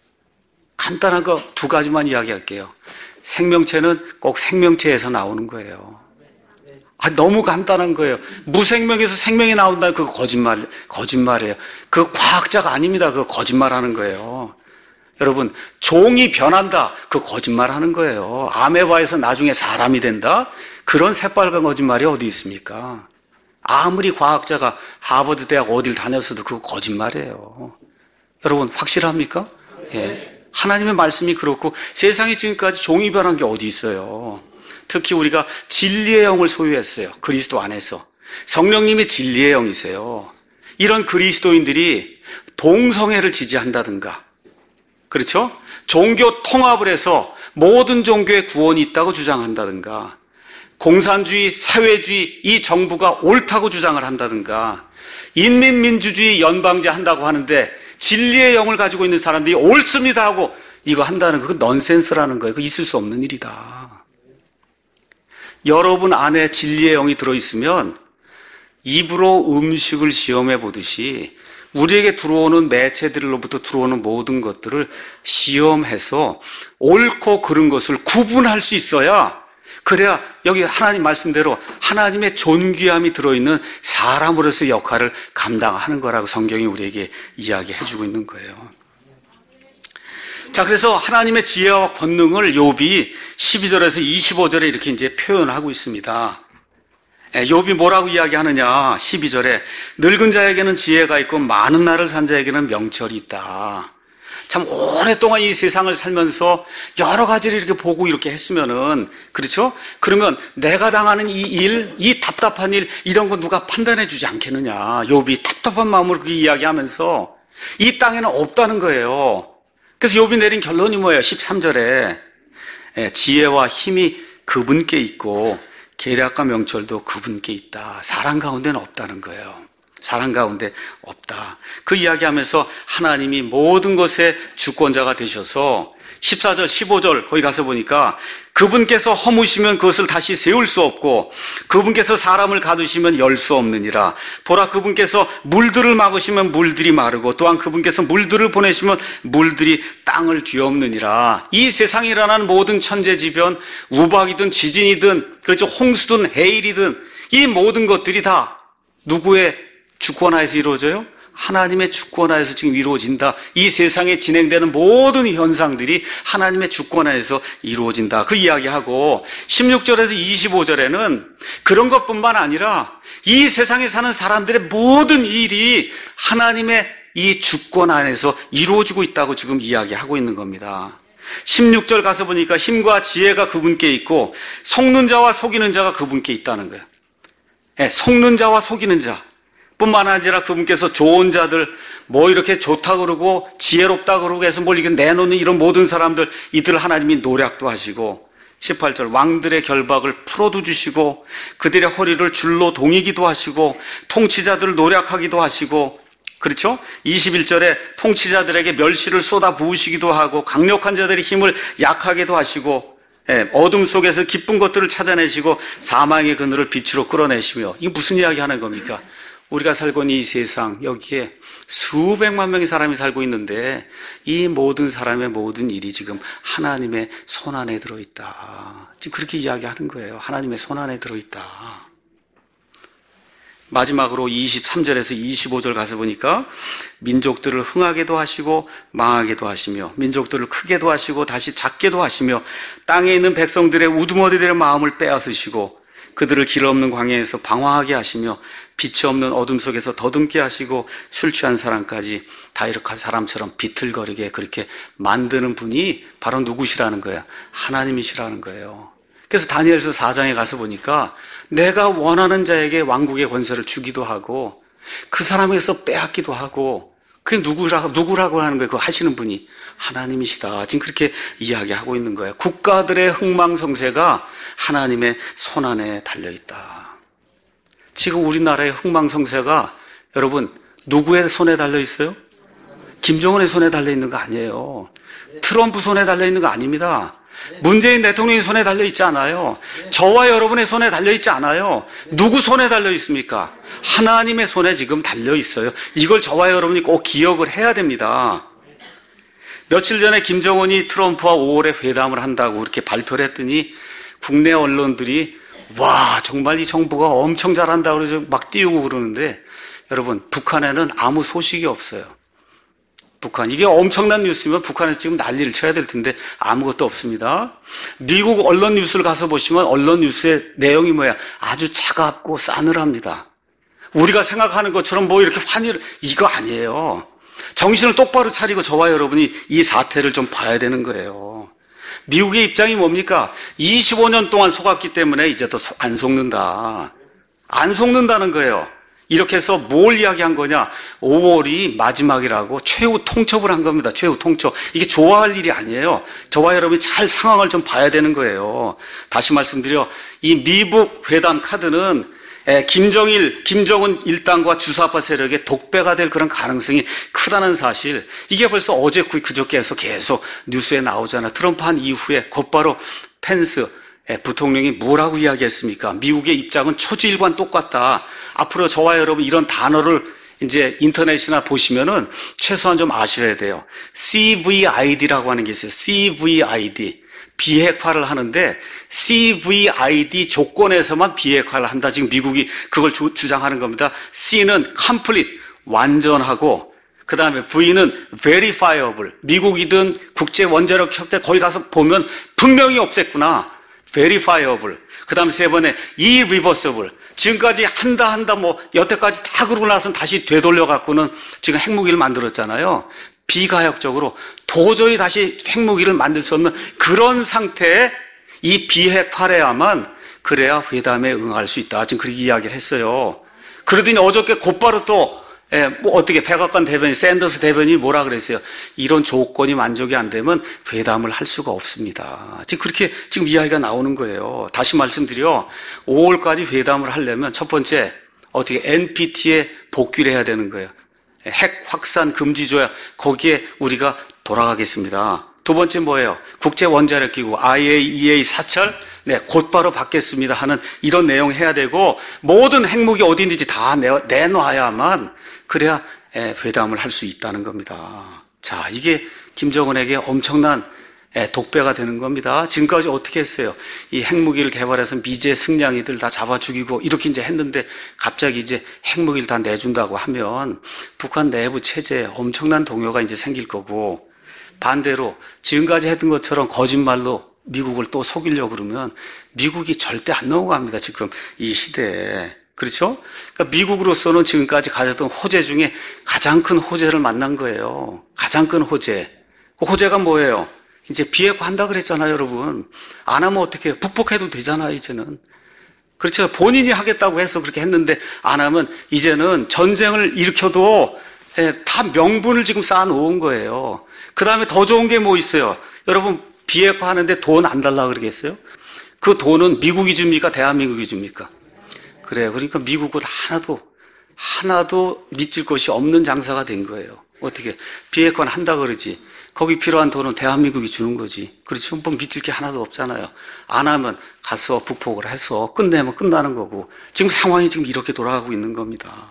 간단한 거 두 가지만 이야기할게요. 생명체는 꼭 생명체에서 나오는 거예요. 아, 너무 간단한 거예요. 무생명에서 생명이 나온다는 그거 거짓말, 거짓말이에요. 그거 과학자가 아닙니다. 그거 거짓말하는 거예요. 여러분, 종이 변한다. 그거 거짓말하는 거예요. 아메바에서 나중에 사람이 된다? 그런 새빨간 거짓말이 어디 있습니까? 아무리 과학자가 하버드 대학 어딜 다녔어도 그거 거짓말이에요. 여러분 확실합니까? 예. 하나님의 말씀이 그렇고 세상이 지금까지 종이 변한 게 어디 있어요. 특히 우리가 진리의 영을 소유했어요. 그리스도 안에서. 성령님이 진리의 영이세요. 이런 그리스도인들이 동성애를 지지한다든가, 그렇죠? 종교 통합을 해서 모든 종교에 구원이 있다고 주장한다든가, 공산주의, 사회주의, 이 정부가 옳다고 주장을 한다든가, 인민민주주의 연방제 한다고 하는데 진리의 영을 가지고 있는 사람들이 옳습니다 하고 이거 한다는 거, 그건 넌센스라는 거예요. 그거 있을 수 없는 일이다. 여러분 안에 진리의 영이 들어있으면 입으로 음식을 시험해 보듯이 우리에게 들어오는 매체들로부터 들어오는 모든 것들을 시험해서 옳고 그른 것을 구분할 수 있어야, 그래야 여기 하나님 말씀대로 하나님의 존귀함이 들어있는 사람으로서의 역할을 감당하는 거라고 성경이 우리에게 이야기해 주고 있는 거예요. 자, 그래서 하나님의 지혜와 권능을 욥이 십이 절에서 이십오 절에 이렇게 이제 표현하고 있습니다. 욥이 뭐라고 이야기하느냐? 십이 절에 늙은 자에게는 지혜가 있고 많은 날을 산 자에게는 명철이 있다. 참 오랫동안 이 세상을 살면서 여러 가지를 이렇게 보고 이렇게 했으면은, 그렇죠? 그러면 내가 당하는 이 일, 이 답답한 일, 이런 거 누가 판단해 주지 않겠느냐? 욥이 답답한 마음으로 그렇게 이야기하면서 이 땅에는 없다는 거예요. 그래서 욥이 내린 결론이 뭐예요? 십삼 절에 지혜와 힘이 그분께 있고 계략과 명철도 그분께 있다. 사람 가운데는 없다는 거예요. 사람 가운데 없다. 그 이야기하면서 하나님이 모든 것의 주권자가 되셔서 십사 절, 십오 절 거기 가서 보니까 그분께서 허무시면 그것을 다시 세울 수 없고 그분께서 사람을 가두시면 열 수 없느니라. 보라, 그분께서 물들을 막으시면 물들이 마르고 또한 그분께서 물들을 보내시면 물들이 땅을 뒤엎느니라. 이 세상에 일어나는 모든 천재지변, 우박이든 지진이든, 그렇죠, 홍수든 해일이든 이 모든 것들이 다 누구의 주권하에서 이루어져요? 하나님의 주권하에서 지금 이루어진다. 이 세상에 진행되는 모든 현상들이 하나님의 주권하에서 이루어진다. 그 이야기하고 십육 절에서 이십오 절에는 그런 것뿐만 아니라 이 세상에 사는 사람들의 모든 일이 하나님의 이 주권 안에서 이루어지고 있다고 지금 이야기하고 있는 겁니다. 십육 절 가서 보니까 힘과 지혜가 그분께 있고 속는 자와 속이는 자가 그분께 있다는 거예요. 네, 속는 자와 속이는 자 뿐만 아니라 그분께서 좋은 자들, 뭐 이렇게 좋다 그러고 지혜롭다 그러고 해서 뭘 이렇게 내놓는 이런 모든 사람들, 이들 하나님이 노략도 하시고, 십팔 절 왕들의 결박을 풀어도 주시고 그들의 허리를 줄로 동이기도 하시고 통치자들을 노략하기도 하시고, 그렇죠? 이십일 절에 통치자들에게 멸시를 쏟아 부으시기도 하고 강력한 자들의 힘을 약하게도 하시고, 예, 어둠 속에서 기쁜 것들을 찾아내시고 사망의 그늘을 빛으로 끌어내시며. 이게 무슨 이야기 하는 겁니까? 우리가 살고 있는 이 세상, 여기에 수백만 명의 사람이 살고 있는데 이 모든 사람의 모든 일이 지금 하나님의 손안에 들어있다. 지금 그렇게 이야기하는 거예요. 하나님의 손안에 들어있다. 마지막으로 이십삼 절에서 이십오 절 가서 보니까 민족들을 흥하게도 하시고 망하게도 하시며 민족들을 크게도 하시고 다시 작게도 하시며 땅에 있는 백성들의 우두머리들의 마음을 빼앗으시고 그들을 길 없는 광야에서 방황하게 하시며 빛이 없는 어둠 속에서 더듬게 하시고 술 취한 사람까지 다 이렇게 사람처럼 비틀거리게 그렇게 만드는 분이 바로 누구시라는 거예요? 하나님이시라는 거예요. 그래서 다니엘서 사 장에 가서 보니까 내가 원하는 자에게 왕국의 권세를 주기도 하고 그 사람에게서 빼앗기도 하고, 그게 누구라고, 누구라고 하는 거예요? 그거 하시는 분이 하나님이시다. 지금 그렇게 이야기하고 있는 거예요. 국가들의 흥망성쇠가 하나님의 손안에 달려있다. 지금 우리나라의 흥망성쇠가 여러분 누구의 손에 달려있어요? 김정은의 손에 달려있는 거 아니에요. 트럼프 손에 달려있는 거 아닙니다. 문재인 대통령의 손에 달려있지 않아요. 저와 여러분의 손에 달려있지 않아요. 누구 손에 달려있습니까? 하나님의 손에 지금 달려있어요. 이걸 저와 여러분이 꼭 기억을 해야 됩니다. 며칠 전에 김정은이 트럼프와 오월에 회담을 한다고 그렇게 발표를 했더니 국내 언론들이 와, 정말 이 정부가 엄청 잘한다고 그래서 막 띄우고 그러는데, 여러분 북한에는 아무 소식이 없어요. 북한, 이게 엄청난 뉴스면 북한에서 지금 난리를 쳐야 될 텐데 아무것도 없습니다. 미국 언론 뉴스를 가서 보시면 언론 뉴스의 내용이 뭐야? 아주 차갑고 싸늘합니다. 우리가 생각하는 것처럼 뭐 이렇게 환희를, 이거 아니에요. 정신을 똑바로 차리고 저와 여러분이 이 사태를 좀 봐야 되는 거예요. 미국의 입장이 뭡니까? 이십오 년 동안 속았기 때문에 이제 또 안 속는다. 안 속는다는 거예요. 이렇게 해서 뭘 이야기한 거냐? 오월이 마지막이라고 최후 통첩을 한 겁니다. 최후 통첩. 이게 좋아할 일이 아니에요. 저와 여러분이 잘 상황을 좀 봐야 되는 거예요. 다시 말씀드려, 이 미북 회담 카드는 김정일, 김정은 일당과 주사파 세력의 독배가 될 그런 가능성이 크다는 사실, 이게 벌써 어제 그저께에서 계속 뉴스에 나오잖아. 트럼프 한 이후에 곧바로 펜스 부통령이 뭐라고 이야기했습니까? 미국의 입장은 초지일관 똑같다. 앞으로 저와 여러분 이런 단어를 이제 인터넷이나 보시면은 최소한 좀 아셔야 돼요. 씨브이아이디라고 하는 게 있어요. 씨브이아이디. 비핵화를 하는데 씨브이아이디 조건에서만 비핵화를 한다. 지금 미국이 그걸 주, 주장하는 겁니다. C는 complete, 완전하고, 그 다음에 V는 verifiable. 미국이든 국제 원자력 협회 거기 가서 보면 분명히 없앴구나. verifiable. 그 다음에 세 번에 irreversible. 지금까지 한다 한다 뭐 여태까지 다 그러고 나서는 다시 되돌려 갖고는 지금 핵무기를 만들었잖아요. 비가역적으로 도저히 다시 핵무기를 만들 수 없는 그런 상태에 이 비핵화래야만, 그래야 회담에 응할 수 있다. 지금 그렇게 이야기를 했어요. 그러더니 어저께 곧바로 또 예, 뭐 어떻게 백악관 대변인 샌더스 대변인이 뭐라 그랬어요? 이런 조건이 만족이 안 되면 회담을 할 수가 없습니다. 지금 그렇게 지금 이야기가 나오는 거예요. 다시 말씀드려, 오월까지 회담을 하려면 첫 번째 어떻게 엔피티에 복귀를 해야 되는 거예요. 핵 확산 금지 조약, 거기에 우리가 돌아가겠습니다. 두 번째 뭐예요? 국제 원자력 기구 아이에이이에이 사찰, 네, 곧바로 받겠습니다 하는 이런 내용 해야 되고, 모든 핵무기 어디 있는지 다 내, 내놔야만 그래야 회담을 할 수 있다는 겁니다. 자, 이게 김정은에게 엄청난 독배가 되는 겁니다. 지금까지 어떻게 했어요? 이 핵무기를 개발해서 미제 승냥이들 다 잡아 죽이고 이렇게 이제 했는데, 갑자기 이제 핵무기를 다 내준다고 하면 북한 내부 체제에 엄청난 동요가 이제 생길 거고, 반대로 지금까지 했던 것처럼 거짓말로 미국을 또 속이려고 그러면 미국이 절대 안 넘어갑니다. 지금 이 시대에. 그렇죠? 그러니까 미국으로서는 지금까지 가졌던 호재 중에 가장 큰 호재를 만난 거예요. 가장 큰 호재. 그 호재가 뭐예요? 이제 비핵화 한다 그랬잖아요, 여러분. 안 하면 어떻게 해요? 북폭해도 되잖아요, 이제는. 그렇죠? 본인이 하겠다고 해서 그렇게 했는데 안 하면 이제는 전쟁을 일으켜도 다 명분을 지금 쌓아놓은 거예요. 그 다음에 더 좋은 게 뭐 있어요? 여러분, 비핵화 하는데 돈 안 달라고 그러겠어요? 그 돈은 미국이 줍니까? 대한민국이 줍니까? 그래요. 그러니까 미국은 하나도, 하나도 믿질 것이 없는 장사가 된 거예요. 어떻게? 비핵화는 한다 그러지. 거기 필요한 돈은 대한민국이 주는 거지. 그렇죠? 뭐 믿을 게 하나도 없잖아요. 안 하면 가서 북폭을 해서 끝내면 끝나는 거고. 지금 상황이 지금 이렇게 돌아가고 있는 겁니다.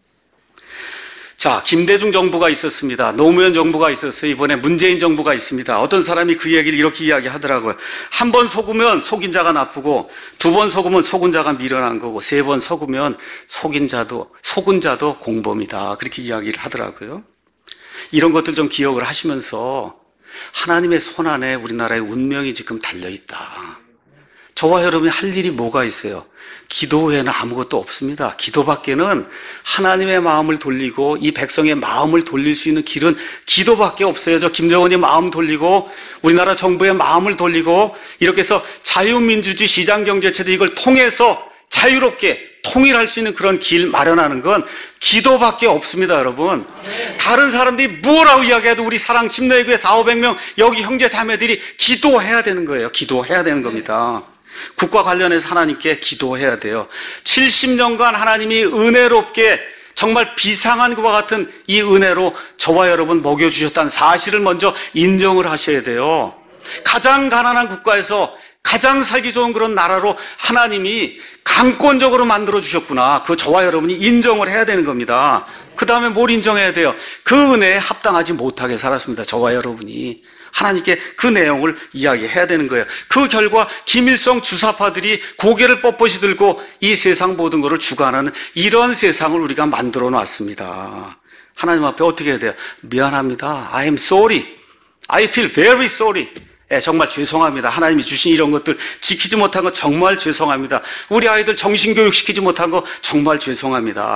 자, 김대중 정부가 있었습니다. 노무현 정부가 있었어요. 이번에 문재인 정부가 있습니다. 어떤 사람이 그 얘기를 이렇게 이야기하더라고요. 한 번 속으면 속인 자가 나쁘고, 두 번 속으면 속은 자가 미련한 거고, 세 번 속으면 속인 자도, 속은 자도 공범이다. 그렇게 이야기를 하더라고요. 이런 것들 좀 기억을 하시면서 하나님의 손 안에 우리나라의 운명이 지금 달려있다. 저와 여러분이 할 일이 뭐가 있어요? 기도 외에는 아무것도 없습니다. 기도밖에는 하나님의 마음을 돌리고 이 백성의 마음을 돌릴 수 있는 길은 기도밖에 없어요. 저 김정은이 마음 돌리고 우리나라 정부의 마음을 돌리고 이렇게 해서 자유민주주의 시장경제체도 이걸 통해서 자유롭게 통일할 수 있는 그런 길 마련하는 건 기도밖에 없습니다, 여러분. 다른 사람들이 뭐라고 이야기해도 우리 사랑 침례교회 사오백 명 여기 형제 자매들이 기도해야 되는 거예요. 기도해야 되는 겁니다. 국가 관련해서 하나님께 기도해야 돼요. 칠십 년간 하나님이 은혜롭게 정말 비상한 것과 같은 이 은혜로 저와 여러분 먹여주셨다는 사실을 먼저 인정을 하셔야 돼요. 가장 가난한 국가에서 가장 살기 좋은 그런 나라로 하나님이 강권적으로 만들어 주셨구나. 그 저와 여러분이 인정을 해야 되는 겁니다. 그 다음에 뭘 인정해야 돼요? 그 은혜에 합당하지 못하게 살았습니다. 저와 여러분이. 하나님께 그 내용을 이야기해야 되는 거예요. 그 결과 김일성 주사파들이 고개를 뻣뻣이 들고 이 세상 모든 것을 주관하는 이런 세상을 우리가 만들어 놨습니다. 하나님 앞에 어떻게 해야 돼요? 미안합니다. I am sorry. I feel very sorry. 예, 정말 죄송합니다. 하나님이 주신 이런 것들 지키지 못한 거 정말 죄송합니다. 우리 아이들 정신교육 시키지 못한 거 정말 죄송합니다.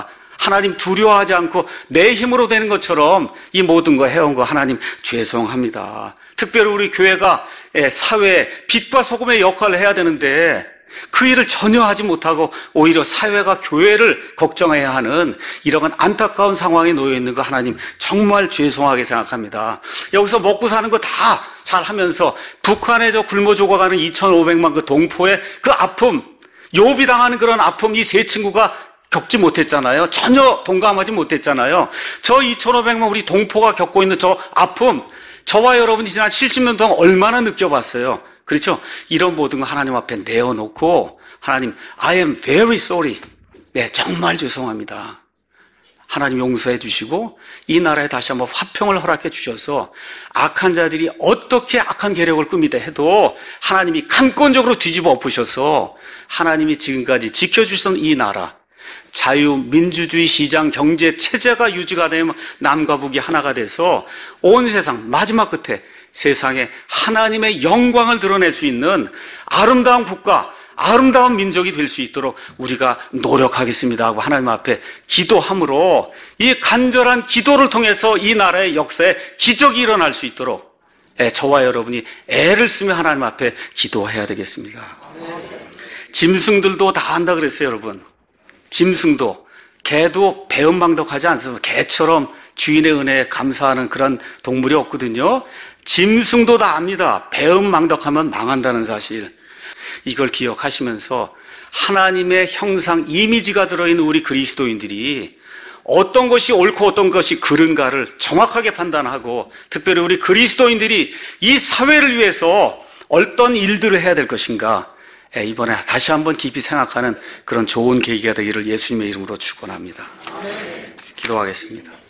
하나님 두려워하지 않고 내 힘으로 되는 것처럼 이 모든 거 해온 거 하나님 죄송합니다. 특별히 우리 교회가 사회에 빛과 소금의 역할을 해야 되는데 그 일을 전혀 하지 못하고 오히려 사회가 교회를 걱정해야 하는 이런 안타까운 상황에 놓여 있는 거 하나님 정말 죄송하게 생각합니다. 여기서 먹고 사는 거 다 잘하면서 북한에 저 굶어 죽어가는 이천오백만 그 동포의 그 아픔, 욥이 당하는 그런 아픔 이 세 친구가 겪지 못했잖아요. 전혀 동감하지 못했잖아요. 저 이천오백만 우리 동포가 겪고 있는 저 아픔, 저와 여러분이 지난 칠십 년 동안 얼마나 느껴봤어요. 그렇죠? 이런 모든 거 하나님 앞에 내어놓고 하나님 I am very sorry. 네, 정말 죄송합니다. 하나님 용서해 주시고 이 나라에 다시 한번 화평을 허락해 주셔서 악한 자들이 어떻게 악한 계략을 꾸미다 해도 하나님이 강권적으로 뒤집어 엎으셔서 하나님이 지금까지 지켜주셨던 이 나라 자유민주주의 시장 경제 체제가 유지가 되면 남과 북이 하나가 돼서 온 세상 마지막 끝에 세상에 하나님의 영광을 드러낼 수 있는 아름다운 국가, 아름다운 민족이 될 수 있도록 우리가 노력하겠습니다 하고 하나님 앞에 기도함으로 이 간절한 기도를 통해서 이 나라의 역사에 기적이 일어날 수 있도록 저와 여러분이 애를 쓰며 하나님 앞에 기도해야 되겠습니다. 짐승들도 다 한다 그랬어요, 여러분. 짐승도, 개도 배은망덕하지 않습니다. 개처럼 주인의 은혜에 감사하는 그런 동물이 없거든요. 짐승도 다 압니다. 배은망덕하면 망한다는 사실. 이걸 기억하시면서 하나님의 형상, 이미지가 들어있는 우리 그리스도인들이 어떤 것이 옳고 어떤 것이 그른가를 정확하게 판단하고 특별히 우리 그리스도인들이 이 사회를 위해서 어떤 일들을 해야 될 것인가 이번에 다시 한번 깊이 생각하는 그런 좋은 계기가 되기를 예수님의 이름으로 축원합니다. 기도하겠습니다.